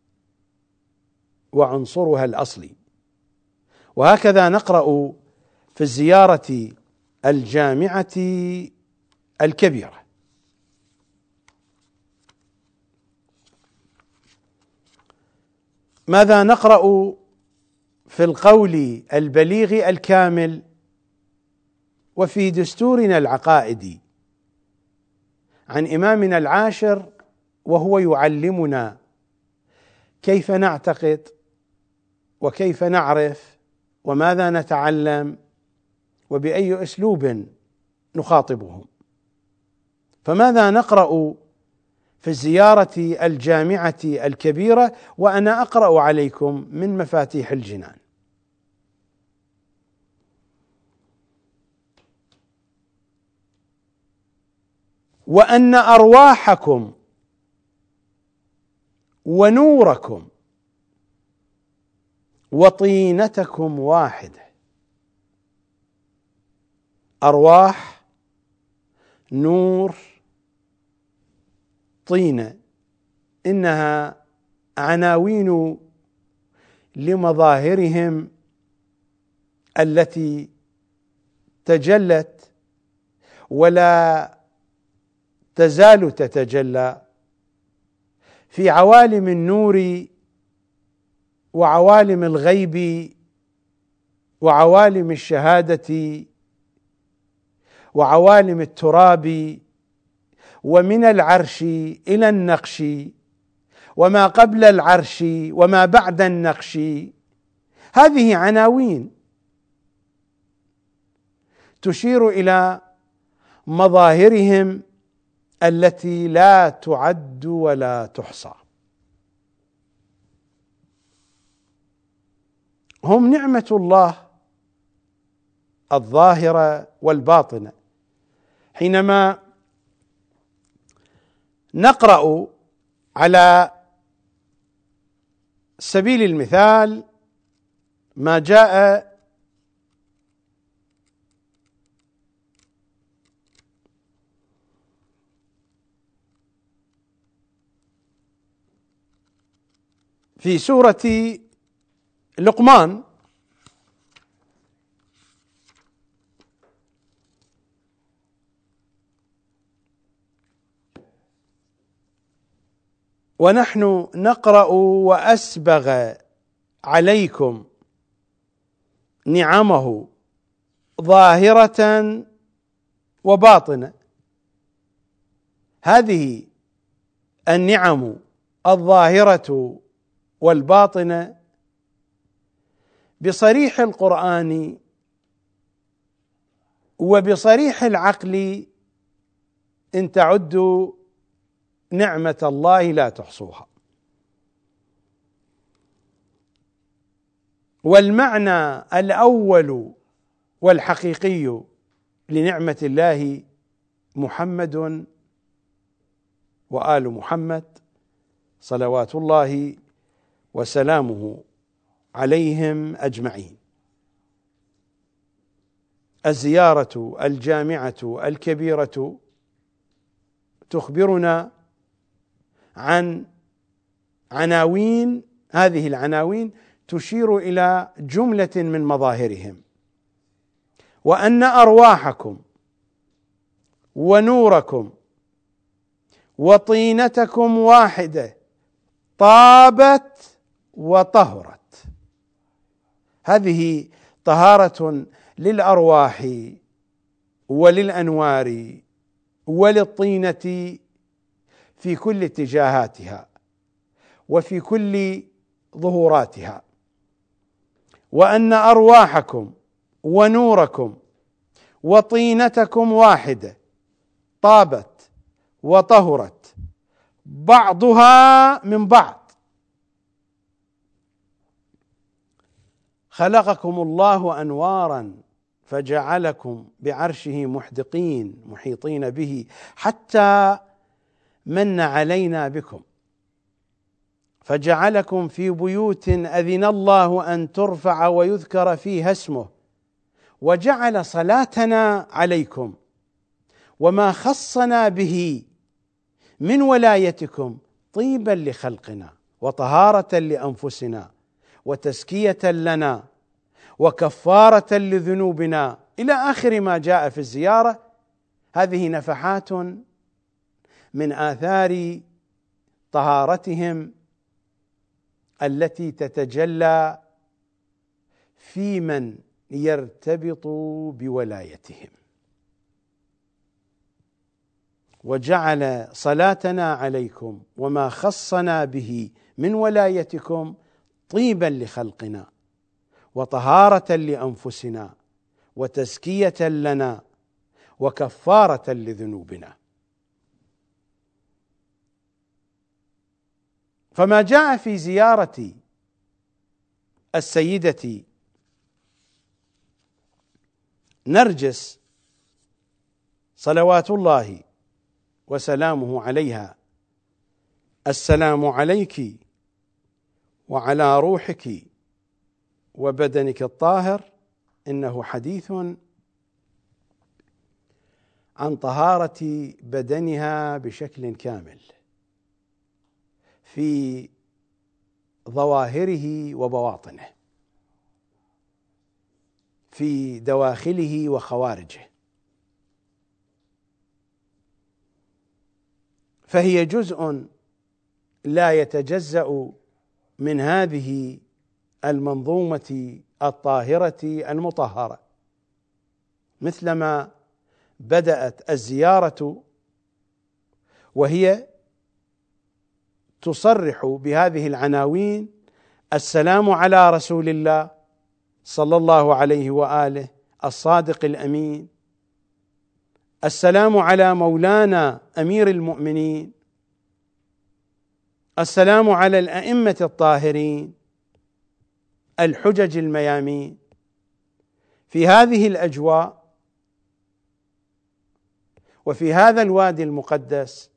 وعنصرها الأصلي. وهكذا نقرأ في الزيارة الجامعة الكبيرة: ماذا نقرأ في القول البليغ الكامل وفي دستورنا العقائدي عن إمامنا العاشر وهو يعلمنا كيف نعتقد وكيف نعرف وماذا نتعلم وبأي أسلوب نخاطبهم. فماذا نقرأ في الزيارة الجامعة الكبيرة وأنا أقرأ عليكم من مفاتيح الجنان؟ وأن أرواحكم ونوركم وطينتكم واحدة. أرواح، نور، طينة، إنها عناوين لمظاهرهم التي تجلت ولا تزال تتجلى في عوالم النور وعوالم الغيب وعوالم الشهادة وعوالم التراب، ومن العرش إلى النقش وما قبل العرش وما بعد النقش. هذه عناوين تشير إلى مظاهرهم التي لا تعد ولا تحصى. هم نعمة الله الظاهرة والباطنة. حينما نقرأ على سبيل المثال ما جاء في سورة لقمان، ونحن نقرأ وأسبغ عليكم نعمه ظاهرة وباطنة. هذه النعم الظاهرة والباطنة بصريح القرآن وبصريح العقل إن تعدوا نعمة الله لا تحصوها. والمعنى الأول والحقيقي لنعمة الله محمد وآل محمد صلوات الله وسلامه عليهم أجمعين. الزيارة الجامعة الكبيرة تخبرنا عن عناوين، هذه العناوين تشير إلى جملة من مظاهرهم. وأن أرواحكم ونوركم وطينتكم واحدة طابت وطهرت. هذه طهارة للأرواح وللأنوار وللطينة في كل اتجاهاتها وفي كل ظهوراتها. وأن أرواحكم ونوركم وطينتكم واحدة طابت وطهرت بعضها من بعض. خلقكم الله أنوارا فجعلكم بعرشه محدقين محيطين به حتى من علينا بكم فجعلكم في بيوت أذن الله أن ترفع ويذكر فيها اسمه وجعل صلاتنا عليكم وما خصنا به من ولايتكم طيبا لخلقنا وطهارة لأنفسنا وتزكية لنا وكفارة لذنوبنا إلى آخر ما جاء في الزيارة. هذه نفحات من آثار طهارتهم التي تتجلى في من يرتبط بولايتهم. وجعل صلاتنا عليكم وما خصنا به من ولايتكم طيبا لخلقنا وطهارة لأنفسنا وتزكية لنا وكفارة لذنوبنا. فما جاء في زيارة السيدة نرجس صلوات الله وسلامه عليها: السلام عليك وعلى روحك وبدنك الطاهر، إنه حديث عن طهارة بدنها بشكل كامل في ظواهره وبواطنه، في دواخله وخوارجه، فهي جزء لا يتجزأ من هذه المنظومة الطاهرة المطهرة، مثلما بدأت الزيارة وهي تصرح بهذه العناوين: السلام على رسول الله صلى الله عليه وآله الصادق الأمين، السلام على مولانا أمير المؤمنين، السلام على الأئمة الطاهرين الحجج الميامين. في هذه الأجواء وفي هذا الوادي المقدس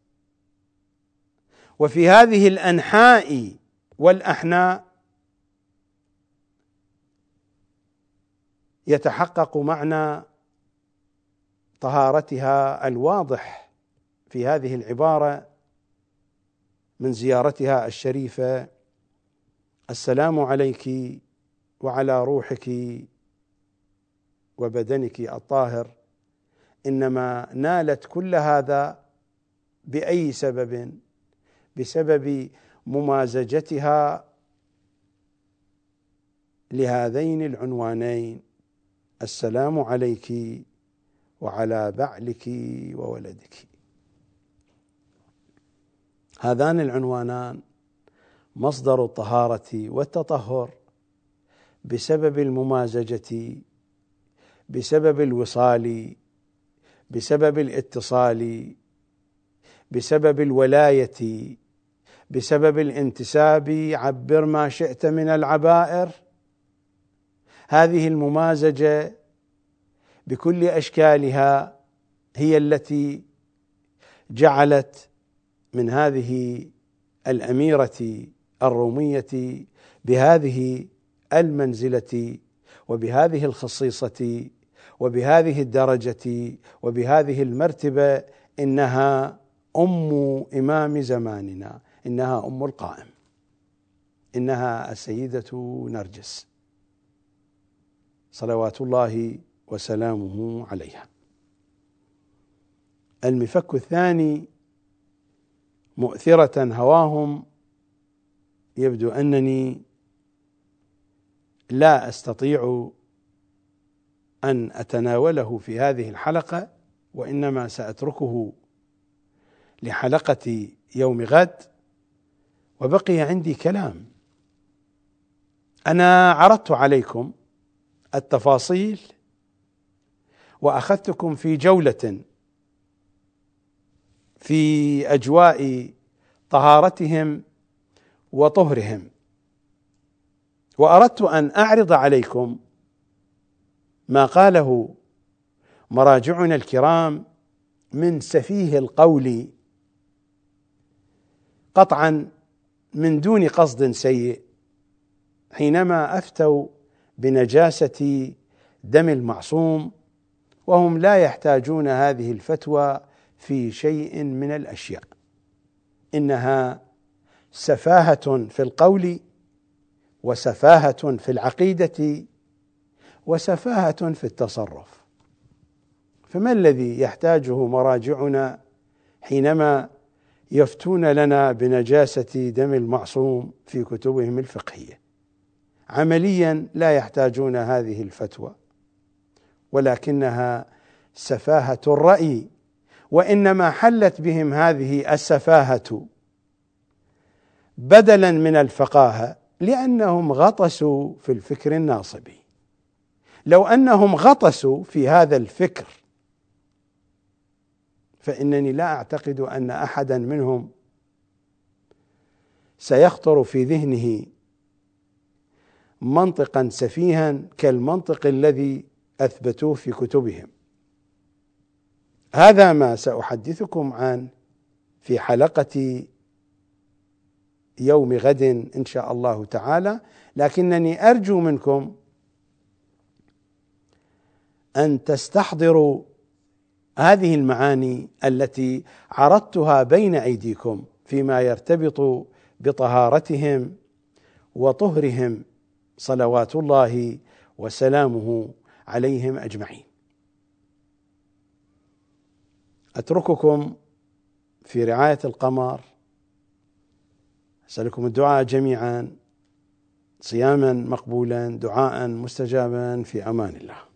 وفي هذه الأنحاء والأحناء يتحقق معنى طهارتها الواضح في هذه العبارة من زيارتها الشريفة: السلام عليك وعلى روحك وبدنك الطاهر. إنما نالت كل هذا بأي سبب؟ بسبب ممازجتها لهذين العنوانين: السلام عليك وعلى بعلك وولدك. هذان العنوانان مصدر الطهارة والتطهر بسبب الممازجة، بسبب الوصال، بسبب الاتصال، بسبب الولاية، بسبب الانتساب، عبر ما شئت من العبائر. هذه الممازجة بكل أشكالها هي التي جعلت من هذه الأميرة الرومية بهذه المنزلة وبهذه الخصيصة وبهذه الدرجة وبهذه المرتبة إنها أم إمام زماننا، إنها أم القائم، إنها السيدة نرجس صلوات الله وسلامه عليها. المفك الثاني: مؤثرة هواهم. يبدو أنني لا أستطيع أن أتناوله في هذه الحلقة، وإنما سأتركه لحلقة يوم غد. وبقي عندي كلام. أنا عرضت عليكم التفاصيل وأخذتكم في جولة في أجواء طهارتهم وطهرهم، وأردت أن أعرض عليكم ما قاله مراجعنا الكرام من سفيه القول، قطعا من دون قصد سيء، حينما أفتوا بنجاسة دم المعصوم، وهم لا يحتاجون هذه الفتوى في شيء من الأشياء. إنها سفاهة في القول، وسفاهة في العقيدة، وسفاهة في التصرف. فما الذي يحتاجه مراجعنا حينما يفتون لنا بنجاسة دم المعصوم في كتبهم الفقهية؟ عمليا لا يحتاجون هذه الفتوى، ولكنها سفاهة الرأي وإنما حلت بهم هذه السفاهة بدلا من الفقاهة لأنهم غطسوا في الفكر الناصبي. لو أنهم غطسوا في هذا الفكر فإنني لا أعتقد أن أحدا منهم سيخطر في ذهنه منطقا سفيها كالمنطق الذي أثبتوه في كتبهم. هذا ما سأحدثكم عنه في حلقة يوم غد إن شاء الله تعالى، لكنني أرجو منكم أن تستحضروا هذه المعاني التي عرضتها بين أيديكم فيما يرتبط بطهارتهم وطهرهم صلوات الله وسلامه عليهم أجمعين. أترككم في رعاية القمر، أسألكم الدعاء جميعا، صياما مقبولا، دعاء مستجابا، في أمان الله.